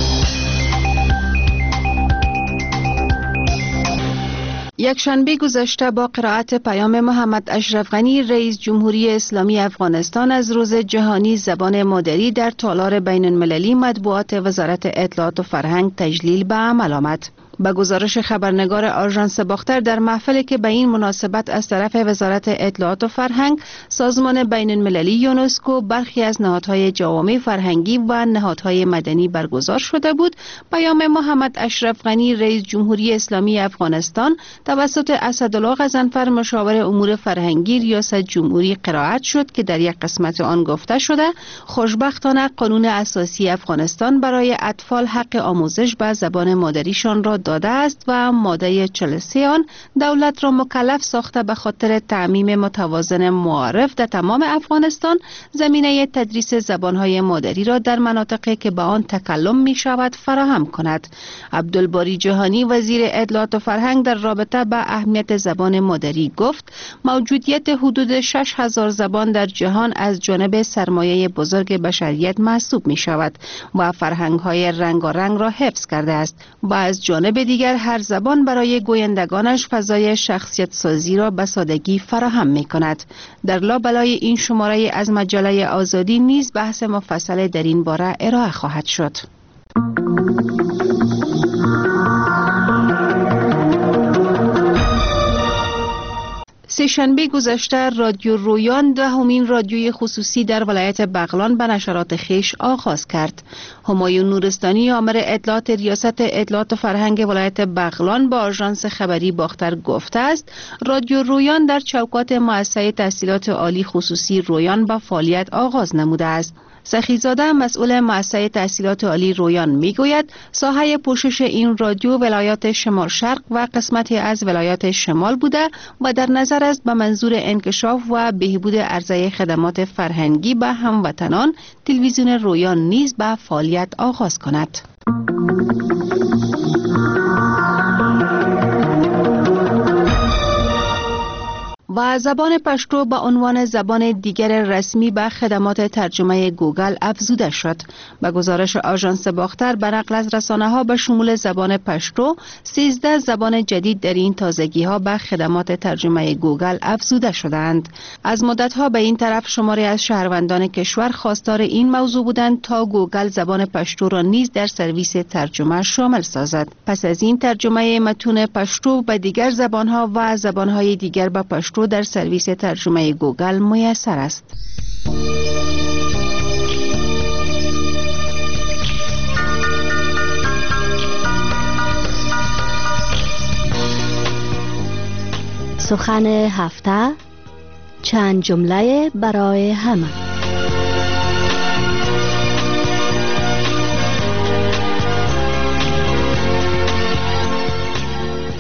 یک شنبه گذشته با قرائت پیام محمد اشرف غنی رئیس جمهوری اسلامی افغانستان از روز جهانی زبان مادری در تالار بین المللی مطبوعات وزارت اطلاعات و فرهنگ تجلیل به عمل آمد. به گزارش خبرنگار آژانس باختر در محفلی که به این مناسبت از طرف وزارت اطلاعات و فرهنگ، سازمان بین المللی یونسکو، برخی از نهادهای جوامع فرهنگی و نهادهای مدنی برگزار شده بود، پیام محمد اشرف غنی رئیس جمهوری اسلامی افغانستان توسط اسدالله غضنفر مشاور امور فرهنگی ریاست جمهوری قرائت شد که در یک قسمت آن گفته شده خوشبختانه قانون اساسی افغانستان برای اطفال حق آموزش به زبان مادریشان را داده است و ماده 43 آن دولت را مکلف ساخته به خاطر تعمیم متوازن معارف در تمام افغانستان زمینه تدریس زبانهای مادری را در مناطقی که به آن تکلم می شود فراهم کند. عبدالباری جهانی وزیر اطلاعات و فرهنگ در رابطه با اهمیت زبان مادری گفت موجودیت حدود 6000 زبان در جهان از جانب سرمایه بزرگ بشریت محسوب می شود و فرهنگ‌های رنگارنگ را حفظ کرده است و از جانب دیگر هر زبان برای گویندگانش فضای شخصیت سازی را به سادگی فراهم می کند. در لابلای این شماره از مجله آزادی نیز بحث مفصل در این باره ارائه خواهد شد. سه‌شنبه گذشته رادیو رویان دهمین رادیوی خصوصی در ولایت بغلان به نشرات خیش آغاز کرد. همایون نورستانی آمر اطلاعات ریاست اطلاعات و فرهنگ ولایت بغلان با آژانس خبری باختر گفته است رادیو رویان در چوکات مؤسسه تحصیلات عالی خصوصی رویان به فعالیت آغاز نموده است. سخیزاده مسئول مؤسسه تحصیلات عالی رویان میگوید ساحه پوشش این رادیو ولایات شمال شرق و قسمتی از ولایات شمال بوده و در نظر است به منظور انکشاف و بهبود عرضه خدمات فرهنگی به هموطنان تلویزیون رویان نیز به فعالیت آغاز کند. و زبان پشتو به عنوان زبان دیگر رسمی به خدمات ترجمه گوگل افزوده شد. به گزارش آژانس باختر به نقل از رسانه‌ها به شمول زبان پشتو 13 زبان جدید در این تازگی‌ها به خدمات ترجمه گوگل افزوده شدند. از مدت‌ها به این طرف شماری از شهروندان کشور خواستار این موضوع بودند تا گوگل زبان پشتو را نیز در سرویس ترجمه شامل سازد. پس از این ترجمه متون پشتو به دیگر زبان‌ها و زبان‌های دیگر به پشتو در سرویس ترجمه گوگل میسر است. سخن هفته، چند جمله برای همه.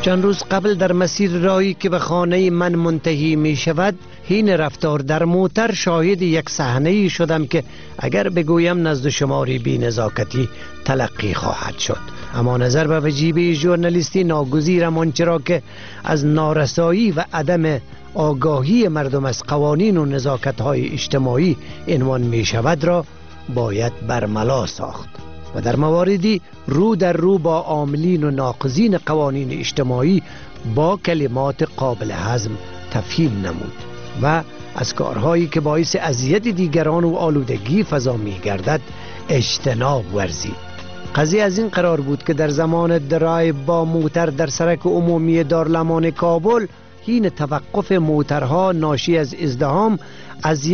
چند روز قبل در مسیر راهی که به خانه من منتهی می شود حین رفتار در موتر شاهد یک صحنه‌ای شدم که اگر بگویم نزد شماری بی نزاکتی تلقی خواهد شد، اما نظر به وجیبه ژورنالیستی ناگزیرم آنچه را که از نارسایی و عدم آگاهی مردم از قوانین و نزاکت‌های اجتماعی عنوان می شود را باید برملا ساخت و در مواردی رو در رو با عاملین و ناقضین قوانین اجتماعی با کلمات قابل هضم تفهیم نمود و از کارهایی که باعث اذیت دیگران و آلودگی فضا می گردد اجتناب ورزید. قضیه از این قرار بود که در زمان درایو با موتر در سرک عمومی دارالامان کابل حین توقف موترها ناشی از ازدحام از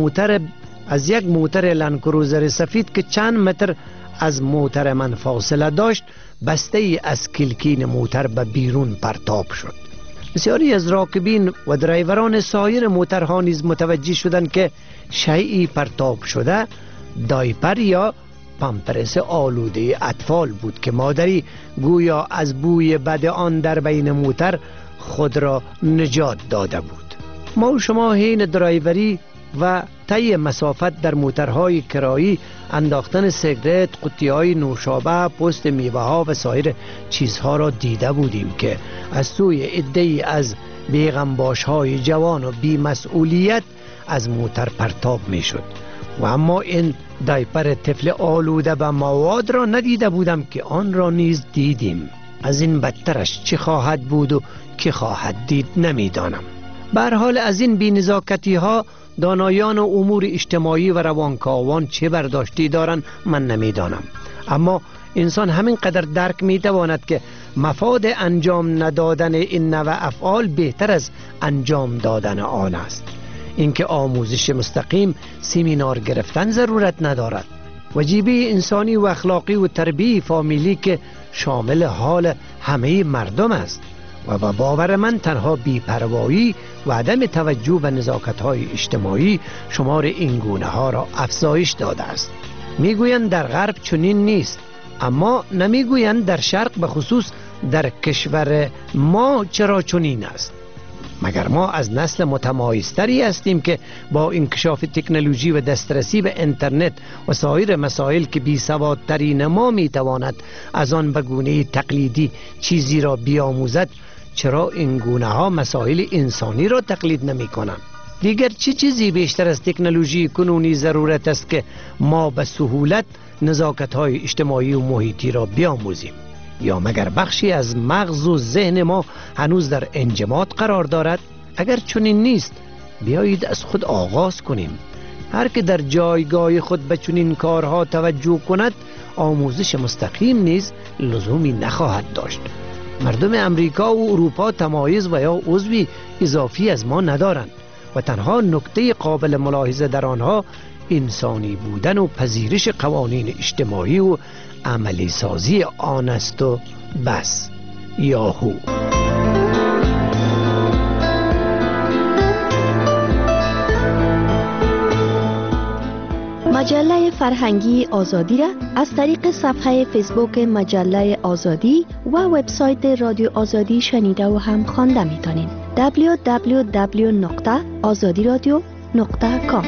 یک موتر لندکروزر سفید که چند متر از موتر من فاصله داشت بسته ای از کلکین موتر به بیرون پرتاب شد. بسیاری از راکبین و درایوران سایر موترها نیز متوجه شدند که شیئی پرتاب شده دایپر یا پامپرس آلوده اطفال بود که مادری گویا از بوی بد آن در بین موتر خود را نجات داده بود. ما و شما حین درایوری و طی مسافت در موترهای کرایی انداختن سیگرت، قطی‌های نوشابه، پوست میوه‌ها و سایر چیزها را دیده بودیم که از سوی عده‌ای از بیغمباش‌های جوان و بی‌مسئولیت از موتر پرتاب می‌شد و اما این دایپر طفل آلوده به مواد را ندیده بودم که آن را نیز دیدیم. از این بدترش چه خواهد بود و که خواهد دید نمیدانم. به هر حال از این بی‌نزاکتی ها دانایان و امور اجتماعی و روانکاوان چه برداشتی دارند من نمیدانم، اما انسان همین قدر درک میتواند که مفاد انجام ندادن این نوع افعال بهتر از انجام دادن آن است. اینکه آموزش مستقیم سیمینار گرفتن ضرورت ندارد. وجیبه انسانی و اخلاقی و تربیه فامیلی که شامل حال همه مردم است و با باور من تنها بی‌پروایی و عدم توجه به نزاکت‌های اجتماعی شمار این گونه ها را افزایش داده است. میگویند در غرب چنین نیست، اما نمیگویند در شرق به خصوص در کشور ما چرا چنین است. مگر ما از نسل متمایزتری هستیم که با انکشاف تکنولوژی و دسترسی به اینترنت و سایر مسائل که بی سوادترین ما میتواند از آن به گونه تقلیدی چیزی را بیاموزد، چرا این گونه ها مسائل انسانی را تقلید نمی کنند؟ دیگر چه چیزی بیشتر از تکنولوژی کنونی ضرورت است که ما به سهولت نزاکت های اجتماعی و محیطی را بیاموزیم؟ یا مگر بخشی از مغز و ذهن ما هنوز در انجماد قرار دارد؟ اگر چنین نیست بیایید از خود آغاز کنیم. هر که در جایگاه خود به چنین کارها توجه کند آموزش مستقیم نیز لزومی نخواهد داشت. مردم امریکا و اروپا تمایز و یا عضوی اضافی از ما ندارند و تنها نکته قابل ملاحظه در آنها انسانی بودن و پذیرش قوانین اجتماعی و عملی سازی آن است و بس. یاهو. مجله فرهنگی آزادی را از طریق صفحه فیسبوک مجله آزادی و وبسایت رادیو آزادی شنیده و هم خوانده می‌تونید. www.azadiradio.com.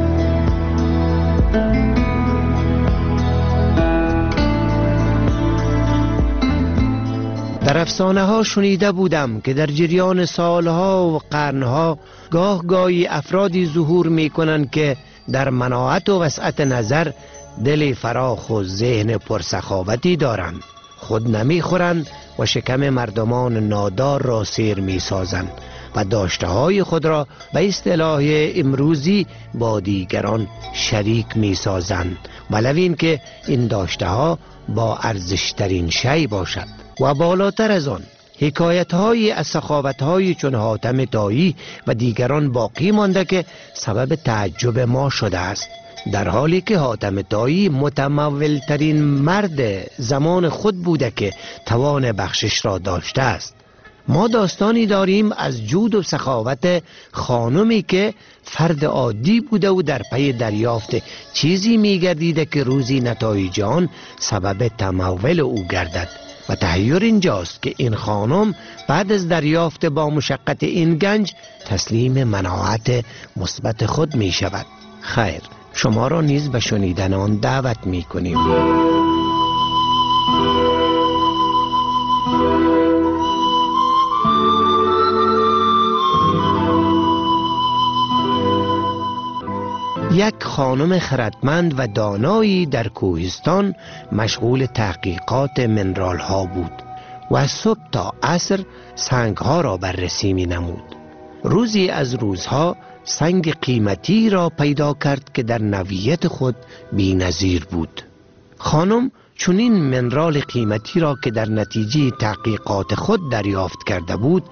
در افسانه ها شنیده بودم که در جریان سالها و قرنها گاهی افرادی ظهور می کنند که در مناعت و وسعت نظر دل فراخ و ذهن پرسخاوتی دارند. خود نمی خورند و شکم مردمان نادار را سیر می سازند و داشته های خود را به اصطلاح امروزی با دیگران شریک می سازند، ولو این که این داشته ها با ارزشترین شی باشد. و بالاتر از آن حکایت های از سخاوت های چون حاتم طایی و دیگران باقی مانده که سبب تعجب ما شده است، در حالی که حاتم طایی متمول ترین مرد زمان خود بوده که توان بخشش را داشته است. ما داستانی داریم از جود و سخاوت خانمی که فرد عادی بوده و در پی دریافت چیزی میگردیده که روزی نتایج آن سبب تمول او گردد. و تحیر اینجاست که این خانم بعد از دریافت با مشقت این گنج تسلیم مناعت مثبت خود می شود. خیر، شما را نیز به شنیدن آن دعوت می کنیم. یک خانم خردمند و دانایی در کوهستان مشغول تحقیقات منرال ها بود و از صبح تا عصر سنگ ها را بررسی می نمود. روزی از روزها سنگ قیمتی را پیدا کرد که در نوعیت خود بی نظیر بود. خانم چنین منرال قیمتی را که در نتیجه تحقیقات خود دریافت کرده بود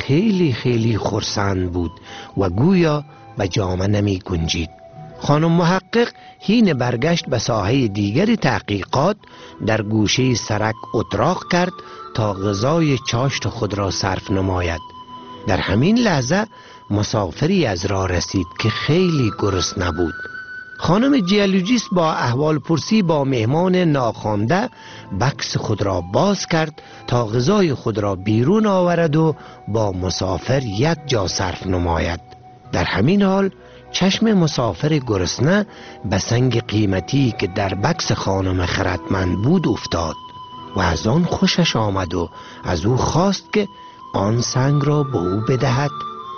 خیلی خرسند بود و گویا به جامه نمی گنجید. خانم محقق حین برگشت به ساحه دیگر تحقیقات در گوشه سرک اتراق کرد تا غذای چاشت خود را صرف نماید. در همین لحظه مسافری از راه رسید که خیلی گرسنه بود. خانم جیولوژیست با احوال پرسی با مهمان ناخوانده بکس خود را باز کرد تا غذای خود را بیرون آورد و با مسافر یک جا صرف نماید. در همین حال چشم مسافر گرسنه به سنگ قیمتی که در بکس خانم خردمند بود افتاد و از آن خوشش آمد و از او خواست که آن سنگ را به او بدهد.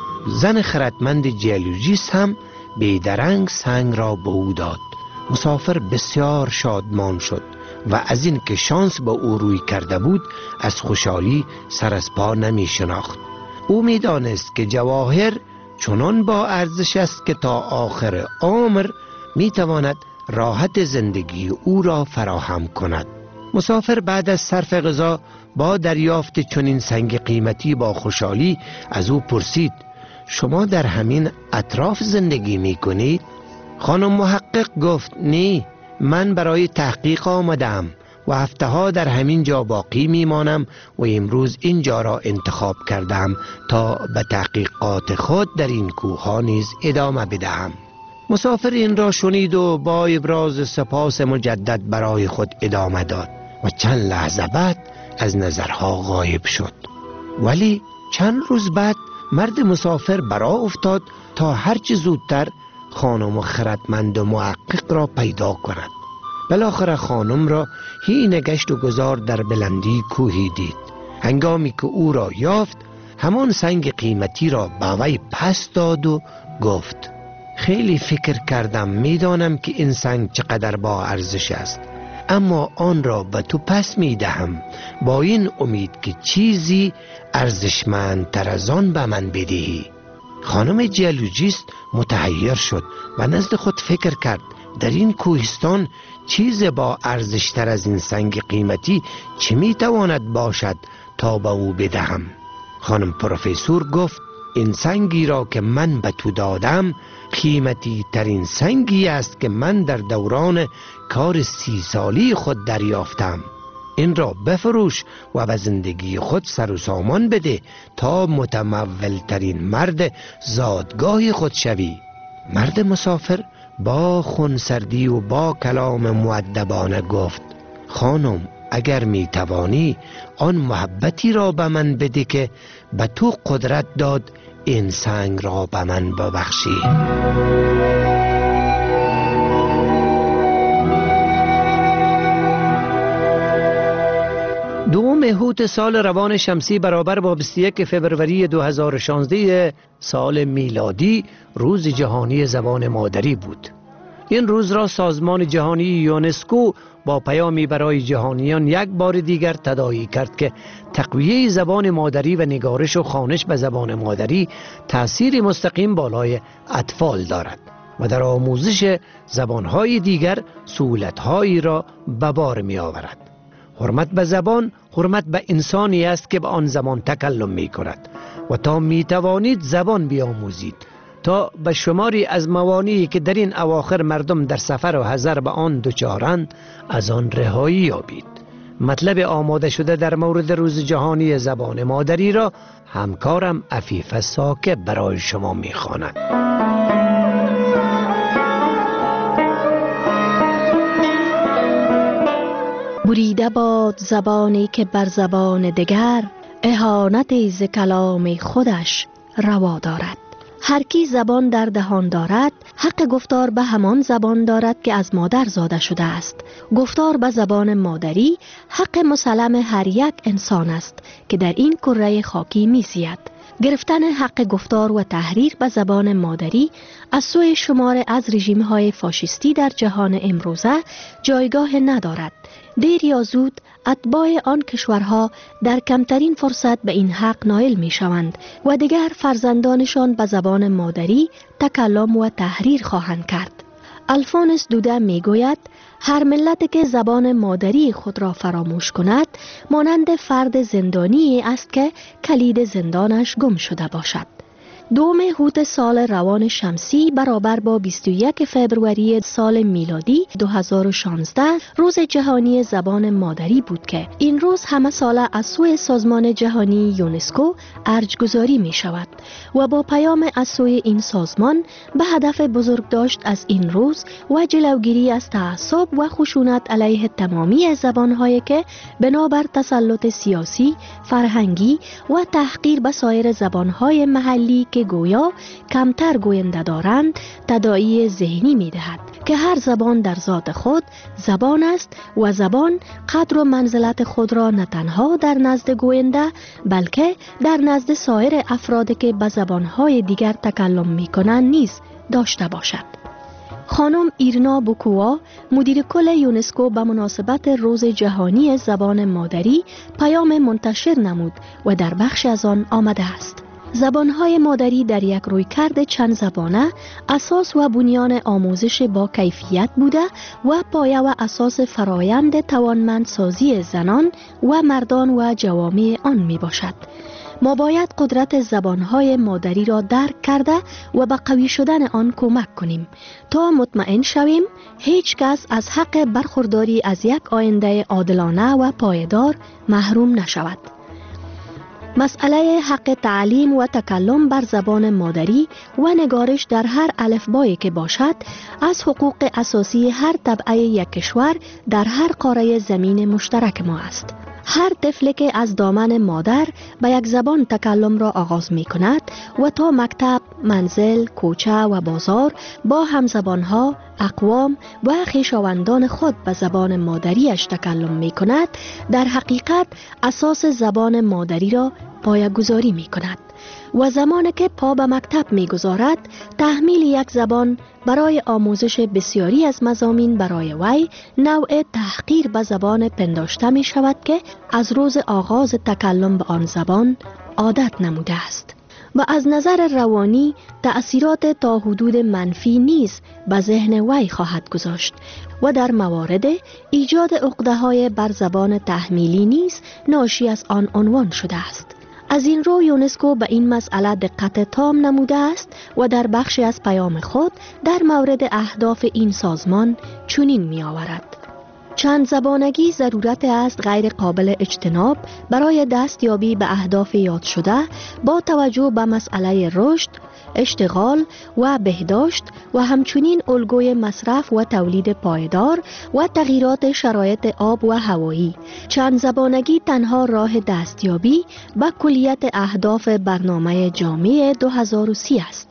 زن خردمند جیولوژیست هم بیدرنگ سنگ را به او داد. مسافر بسیار شادمان شد و از این که شانس به او روی کرده بود از خوشحالی سر از پا نمی شناخت. او می دانست که جواهر چنان با ارزش است که تا آخر عمر می تواند راحت زندگی او را فراهم کند. مسافر بعد از صرف غذا با دریافت چنین سنگ قیمتی با خوشحالی از او پرسید: شما در همین اطراف زندگی می کنید؟ خانم محقق گفت: نه، من برای تحقیق آمدم و هفته ها در همین جا باقی می مانم و امروز اینجا را انتخاب کردم تا به تحقیقات خود در این کوه ها نیز ادامه بدهم. مسافر این را شنید و با ابراز سپاس مجدد برای خود ادامه داد و چند لحظه بعد از نظرها غایب شد. ولی چند روز بعد مرد مسافر برا افتاد تا هرچه زودتر خانم خردمند و محقق را پیدا کند. بالاخره خانم را حین گشت و گذار در بلندی کوهی دید. هنگامی که او را یافت همان سنگ قیمتی را به وی پس داد و گفت: خیلی فکر کردم، میدانم که این سنگ چقدر با ارزش است، اما آن را به تو پس میدهم با این امید که چیزی ارزشمندتر از آن به من بدهی. خانم جیولوژیست متحیر شد و نزد خود فکر کرد در این کوهستان چیز با ارزشتر از این سنگ قیمتی چه میتواند باشد تا به او بدهم؟ خانم پروفسور گفت: این سنگی را که من به تو دادم قیمتی ترین سنگی است که من در دوران کار 30 سالی خود دریافتم. این را بفروش و به زندگی خود سر و سامان بده تا متمول ترین مرد زادگاه خود شوی. مرد مسافر با خونسردی و با کلام مؤدبانه گفت: خانم، اگر می توانی آن محبتی را به من بده که به تو قدرت داد این سنگ را به من ببخشی. دوم هوت سال روان شمسی برابر با 21 فوریه 2016 سال میلادی روز جهانی زبان مادری بود. این روز را سازمان جهانی یونسکو با پیامی برای جهانیان یک بار دیگر تداعی کرد که تقویه زبان مادری و نگارش و خوانش به زبان مادری تأثیر مستقیم بالای اطفال دارد و در آموزش زبانهای دیگر سهولت‌هایی را به بار می آورد. حرمت به زبان حرمت به انسانی است که به آن زبان تکلم می کند و تا می توانید زبان بیاموزید تا به شماری از موانعی که در این اواخر مردم در سفر و حضر به آن دچارند از آن رهایی یابید. مطلب آماده شده در مورد روز جهانی زبان مادری را همکارم عفیف ساکه برای شما می خواند. بریده باد زبانی که بر زبان دیگر اهانت ز کلام خودش روا دارد. هر کی زبان در دهان دارد حق گفتار به همان زبان دارد که از مادر زاده شده است. گفتار به زبان مادری حق مسلم هر یک انسان است که در این کره خاکی می‌زید. گرفتن حق گفتار و تحریر به زبان مادری از سوی شمار از رژیم‌های فاشیستی در جهان امروزه جایگاه ندارد. دیر یا زود اتباع آن کشورها در کمترین فرصت به این حق نائل می شوند و دیگر فرزندانشان به زبان مادری تکلم و تحریر خواهند کرد. الفونس دوده می گوید هر ملت که زبان مادری خود را فراموش کند مانند فرد زندانی است که کلید زندانش گم شده باشد. 2 هوت سال روان شمسی برابر با 21 فوریه سال میلادی 2016 روز جهانی زبان مادری بود که این روز همه ساله از سوی سازمان جهانی یونسکو ارجگذاری می شود و با پیام از سوی این سازمان به هدف بزرگ داشت از این روز و جلوگیری از تعصب و خشونت علیه تمامی زبانهایی که بنابر تسلط سیاسی، فرهنگی و تحقیر به سایر زبانهای محلی که گویا کمتر گوینده دارند تداعی ذهنی می دهد که هر زبان در ذات خود زبان است و زبان قدر و منزلت خود را نه تنها در نزد گوینده بلکه در نزد سایر افرادی که به زبانهای دیگر تکلم می کنند نیز داشته باشد. خانم ایرنا بوکوا مدیر کل یونسکو به مناسبت روز جهانی زبان مادری پیام منتشر نمود و در بخش از آن آمده است: زبانهای مادری در یک رویکرد چند زبانه اساس و بنیان آموزش با کیفیت بوده و پایه و اساس فرایند توانمندسازی زنان و مردان و جوامع آن می باشد. ما باید قدرت زبانهای مادری را درک کرده و به قوی شدن آن کمک کنیم تا مطمئن شویم هیچ کس از حق برخورداری از یک آینده عادلانه و پایدار محروم نشود. مسئله حق تعلیم و تکلم بر زبان مادری و نگارش در هر الفبایی که باشد از حقوق اساسی هر طبقه یک کشور در هر قاره زمین مشترک ما است. هر طفلی که از دامن مادر به یک زبان تکلم را آغاز می کند و تا مکتب، منزل، کوچه و بازار با همزبانها، اقوام و خویشاوندان خود به زبان مادریش تکلم می کند، در حقیقت اساس زبان مادری را پایه‌گذاری می کند و زمانی که پا به مکتب می گذارد تحمیل یک زبان برای آموزش بسیاری از مضامین برای وی نوع تحقیر به زبان پنداشته می شود که از روز آغاز تکلم به آن زبان عادت نموده است و از نظر روانی تأثیرات تا حدود منفی نیز به ذهن وی خواهد گذاشت و در موارد ایجاد عقده‌های بر زبان تحمیلی نیز ناشی از آن عنوان شده است. از این رو یونسکو به این مسئله دقت تام نموده است و در بخشی از پیام خود در مورد اهداف این سازمان چنین می آورد: چند زبانگی ضرورت است غیر قابل اجتناب برای دستیابی به اهداف یاد شده با توجه به مسئله رشد، اشتغال و بهداشت و همچنین الگوی مصرف و تولید پایدار و تغییرات شرایط آب و هوایی. چند زبانگی تنها راه دستیابی به کلیت اهداف برنامه جامع 2030 است.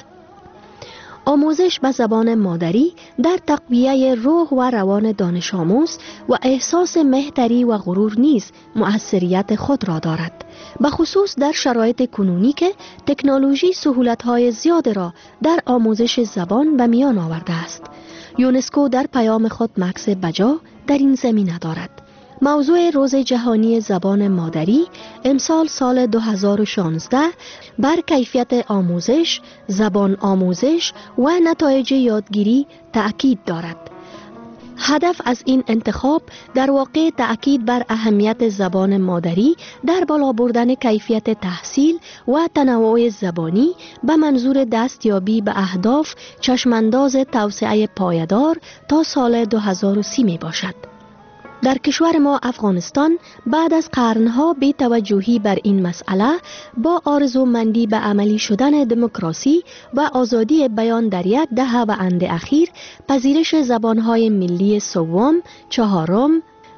آموزش به زبان مادری در تقویه روح و روان دانش آموز و احساس مهتری و غرور نیز مؤثریت خود را دارد، به خصوص در شرایط کنونی که تکنولوژی سهولت‌های زیاد را در آموزش زبان به میان آورده است. یونسکو در پیام خود مکث بجا در این زمینه دارد. موضوع روز جهانی زبان مادری امسال سال 2016 بر کیفیت آموزش، زبان آموزش و نتایج یادگیری تأکید دارد. هدف از این انتخاب در واقع تأکید بر اهمیت زبان مادری در بالا بردن کیفیت تحصیل و تنوع زبانی به منظور دستیابی به اهداف چشمانداز توسعه پایدار تا سال 2030 می باشد. در کشور ما افغانستان بعد از قرنها بی توجهی بر این مسئله با آرزومندی به عملی شدن دموکراسی و آزادی بیان در یک دهه و اند اخیر پذیرش زبانهای ملی سوم، چهارم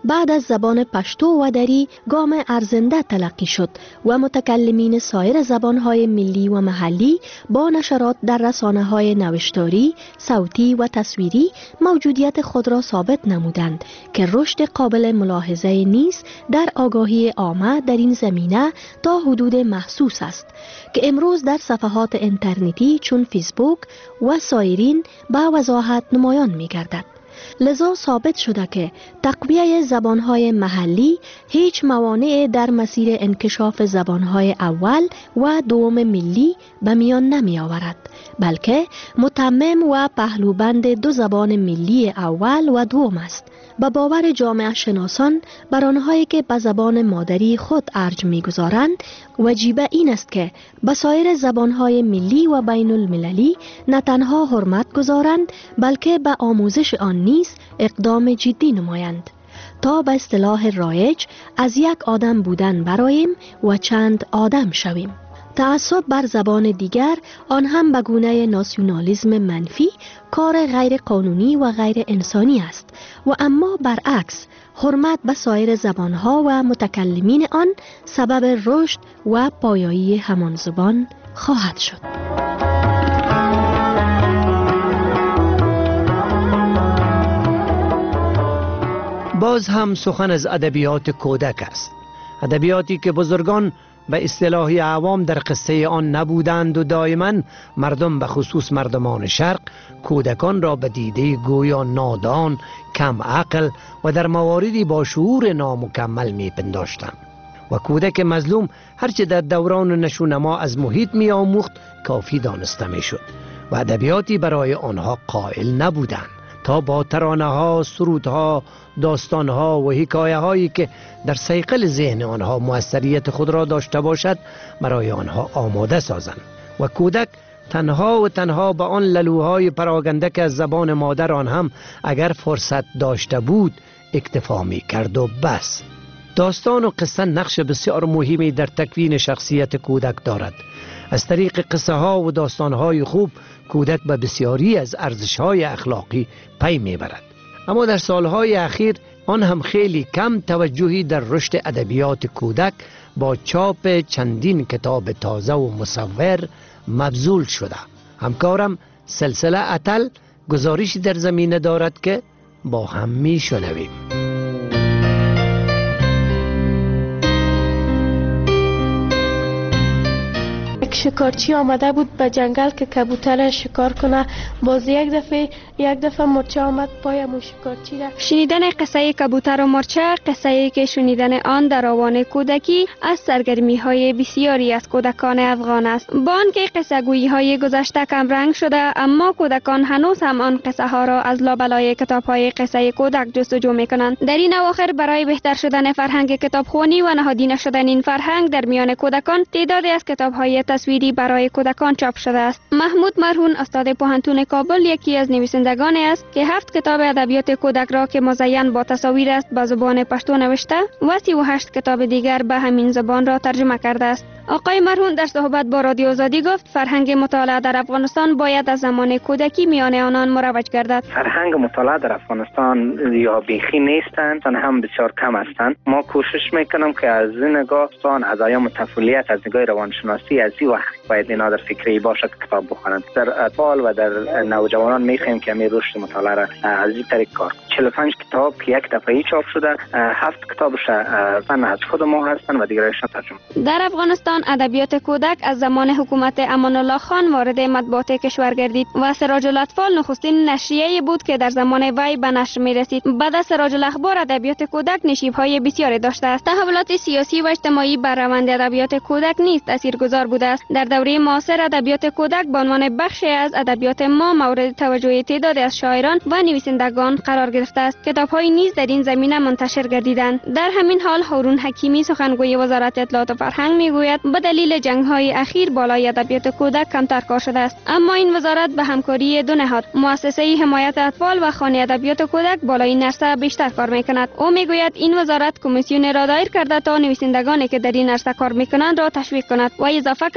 بعد از زبان پشتو و دری گام ارزنده تلقی شد و متکلمین سایر زبانهای ملی و محلی با نشرات در رسانه‌های نوشتاری، صوتی و تصویری موجودیت خود را ثابت نمودند که رشد قابل ملاحظه نیز در آگاهی عامه در این زمینه تا حدود محسوس است که امروز در صفحات اینترنتی چون فیسبوک و سایرین به وضاحت نمایان می گردد. لذا ثابت شده که تقویه زبانهای محلی هیچ موانع در مسیر انکشاف زبانهای اول و دوم ملی به میان نمی آورد، بلکه متمم و پهلوبند دو زبان ملی اول و دوم است. به باور جامعه شناسان بر آنهایی که به زبان مادری خود ارج می‌گذارند وجیبه این است که به سایر زبانهای ملی و بین المللی نه تنها حرمت گذارند بلکه به آموزش آن نیز اقدام جدی نمایند تا به اصطلاح رایج از یک آدم بودن براییم و چند آدم شویم. تعصب بر زبان دیگر آن هم به گونه ناسیونالیسم منفی کار غیر قانونی و غیر انسانی است و اما برعکس حرمت به سایر زبانها و متکلمین آن سبب رشد و پایایی همان زبان خواهد شد. باز هم سخن از ادبیات کودک است. ادبیاتی که بزرگان به اصطلاح عوام در قصه آن نبودند و دائما مردم به خصوص مردمان شرق کودکان را به دیده گویا نادان، کم عقل و در مواردی با شعور نامکمل می پنداشتند و کودک مظلوم هرچه در دوران نشونما از محیط می آموخت کافی دانسته می شد و ادبیاتی برای آنها قائل نبودند تا با ترانه ها، سرودها، داستان ها و حکایه هایی که در صیقل ذهن آنها موثریت خود را داشته باشد برای آنها آماده سازند و کودک تنها و تنها به آن للوهای پراگنده که از زبان مادر آن هم اگر فرصت داشته بود اکتفا می کرد و بس. داستان و قصه نقش بسیار مهمی در تکوین شخصیت کودک دارد. از طریق قصه ها و داستان های خوب کودک به بسیاری از ارزش های اخلاقی پی می برد. اما در سالهای اخیر آن هم خیلی کم توجهی در رشد ادبیات کودک با چاپ چندین کتاب تازه و مصور مبذول شده. همکارم سلسله اتل گزارشی در زمینه دارد که با هم می شنویم. شکارچی آمده بود به جنگل که کبوتر شکار کنه. باز یک دفعه مرچه آمد پایم و شکارچی را. شنیدن قصه کبوتر و مرچه قصه‌ای که شنیدن آن در آوان کودکی از سرگرمی های بسیاری از کودکان افغان است. با آنکه قصه گویی های گذشته کم رنگ شده اما کودکان هنوز هم آن قصه ها را از لابلای کتاب های قصه کودک جستجو می کنند. در این اواخر برای بهتر شدن فرهنگ کتابخوانی و نهادینه شدن این فرهنگ در میان کودکان تعدادی از کتاب های تصویری برای کودکان چاپ شده است. محمود مرهون استاد پوهنتون کابل یکی از نویسندگان است که 7 کتاب ادبیات کودک را که مزین با تصاویر است به زبان پشتو نوشته و 38 کتاب دیگر به همین زبان را ترجمه کرده است. آقای مرهون در صحبت با رادیو آزادی گفت فرهنگ مطالعه در افغانستان باید از زمان کودکی میان آنان مروج گردد. فرهنگ مطالعه در افغانستان یا بیخی نیستند و هم بسیار کم هستند. ما کوشش میکنم که از این نگاه از ایام طفولیت از نگاه روانشناسی از این وقت باید اینا در فکری باشه که کتاب بخونند. در اطفال و در نوجوانان میخوایم که می رشد مطالعه را از این طریق کار. 45 کتاب که یک دفعه چاپ شده، 7 کتابش فن از خود ما هستند و دیگرش ترجمه. در افغانستان ادبیات کودک از زمان حکومت امان الله خان وارد مطبوعات کشور گردید و سراج الاطفال نخستین نشریه بود که در زمان وی به نشر می رسید. بعد از سراج الاخبار ادبیات کودک نشیب‌های بسیاری داشته است. تحولات سیاسی و اجتماعی بر روند ادبیات کودک نیز تاثیرگذار بوده است. در دوره معاصر ادبیات کودک به عنوان بخشی از ادبیات ما مورد توجه تعدادی از شاعران و نویسندگان قرار گرفته است. کتاب‌های نیز در این زمینه منتشر گردیدند. در همین حال هارون حکیمی سخنگوی وزارت اطلاعات و فرهنگ میگوید به دلیل جنگ‌های اخیر بالای ادبیات کودک کمتر کار شده است، اما این وزارت به همکاری دو نهاد مؤسسه حمایت اطفال و خانه ادبیات کودک بالای این عرصه بیشتر کار می‌کند. او میگوید این وزارت کمیسیون را دایر کرده تا نویسندگانی که در این عرصه کار می‌کنند را تشویق کند و اضافه کرد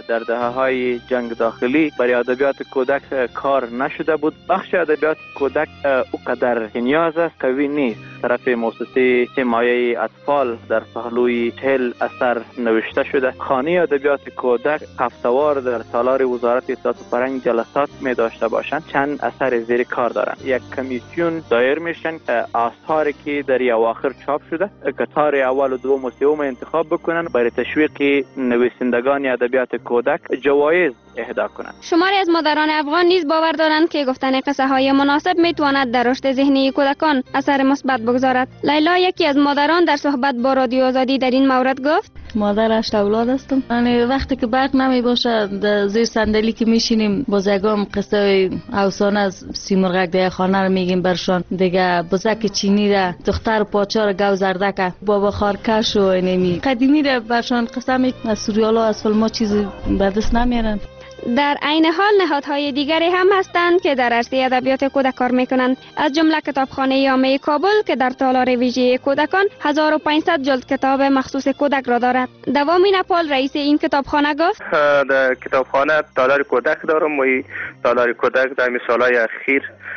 در دهه‌های جنگ داخلی برای ادبیات کودک کار نشده بود. بخش ادبیات کودک اونقدر نیاز است قوی نیست. طرف مؤسسه حمایه اطفال در پهلوی 40 اثر نوشته شده. خانه ادبیات کودک هفته‌وار در سالار وزارت اطلاعات و فرهنگ جلسات می داشته باشند. چند اثر زیر کار دارند. یک کمیسیون دایر میشن آثاری که در اواخر چاپ شده کتار اول و دوم و سوم انتخاب بکنن برای تشویق نویسندگان ادبیات کودک جوایز اهدا کنند. شماری از مادران افغان نیز باور دارند که گفتن قصه های مناسب میتواند در رشد ذهنی کودکان اثر مثبت بگذارد. لیلا یکی از مادران در صحبت با رادیو آزادی در این مورد گفت: مادر 8 اولاد هستم. یعنی وقتی که برق نمی باشه زیر صندلی که میشینیم بازگام قصه افسانه از سیمرغک در خانه رو میگیم برشان. دیگه بزک چینی را، دختر پاچا را، گو زردک، بابا خارکش و اینمی قدیمی را برشان قصه می از سریالا از فیلم‌ها چیزی به دست نمیارن. در عین حال نهادهای دیگری هم هستند که در عرصه ادبیات کودک کار میکنند، از جمله کتابخانه عامه کابل که در تالار ویژه کودکان 1500 جلد کتاب مخصوص کودک را دارد. دوام نپال رئیس این کتابخانه گفت: در کتابخانه تالار کودک دارم و تالار کودک در مثالای اخیر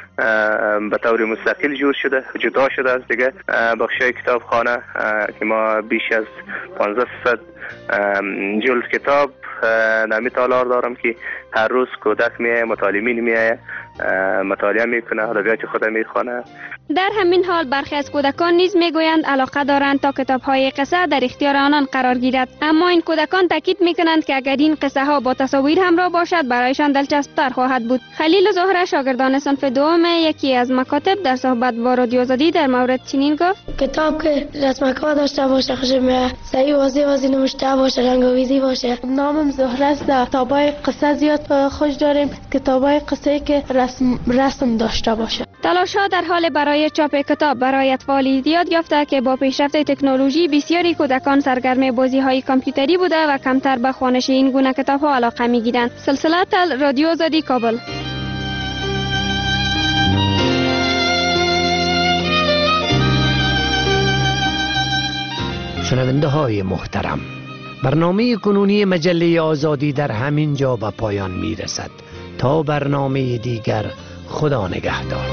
به طور مستقل جور شده، جدا شده است دیگه. بخشای کتابخانه که ما بیش از 1500 جلد کتاب نمی تالار دارم که هر روز کودک میایه، مطالعین میایه، مطالعه میکنه، ادبیات خود میخونه. در همین حال برخی از کودکان نیز میگویند علاقه دارند تا کتاب‌های قصه در اختیار آنان قرار گیرد، اما این کودکان تاکید میکنند که اگر این قصه ها با تصاویر همراه باشد برایشان دلچسب‌تر خواهد بود. خلیل زهره شاگردان صنف دوم یکی از مکاتب در صحبت با رادیو آزادی در مورد چنین گفت: کتاب که رسم‌ها داشته باشه، خوشم صحیح واضح نوشته باشه، رنگ‌آمیزی باشه. نامم زهره است. کتابای قصه زیاد خوش داریم، کتابای قصه که رسم داشته باشه. تلاش‌ها در حال برای چاپ کتاب برای اطفال زیاد یافته که با پیشرفت تکنولوژی بسیاری کودکان سرگرم بازی‌های کامپیوتری بوده و کمتر به خوانش این گونه کتاب‌ها علاقه می‌گیرند. سلسله تل، رادیو آزادی، کابل. شنونده های محترم، برنامه کنونی مجله آزادی در همین جا به پایان میرسد. تا برنامه دیگر، خدا نگهدار.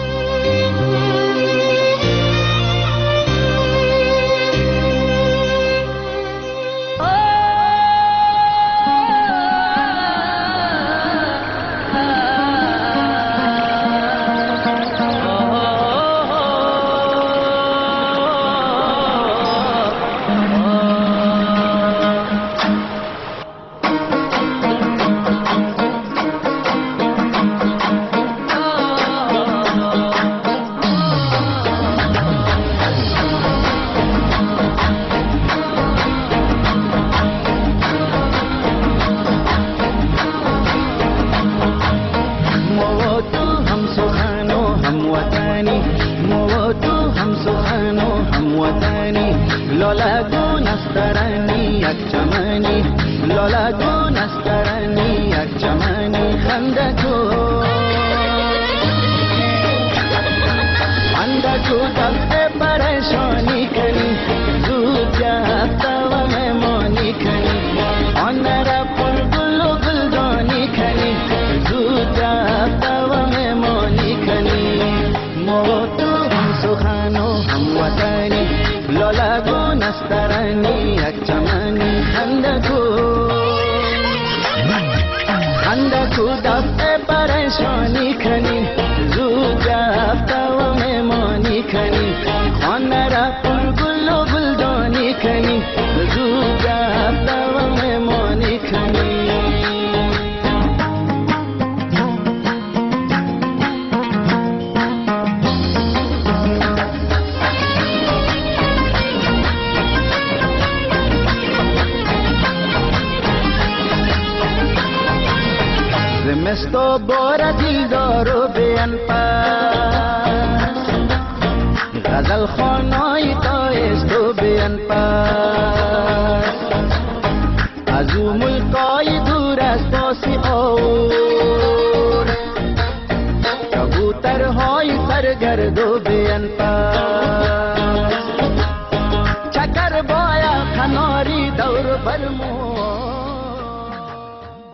زمستو بار دلدار و بیان پاس، غزل خانای تایست و بیان پاس، از او ملکای دور از پاسی آور، کبوترهای سرگرد و بیان پاس.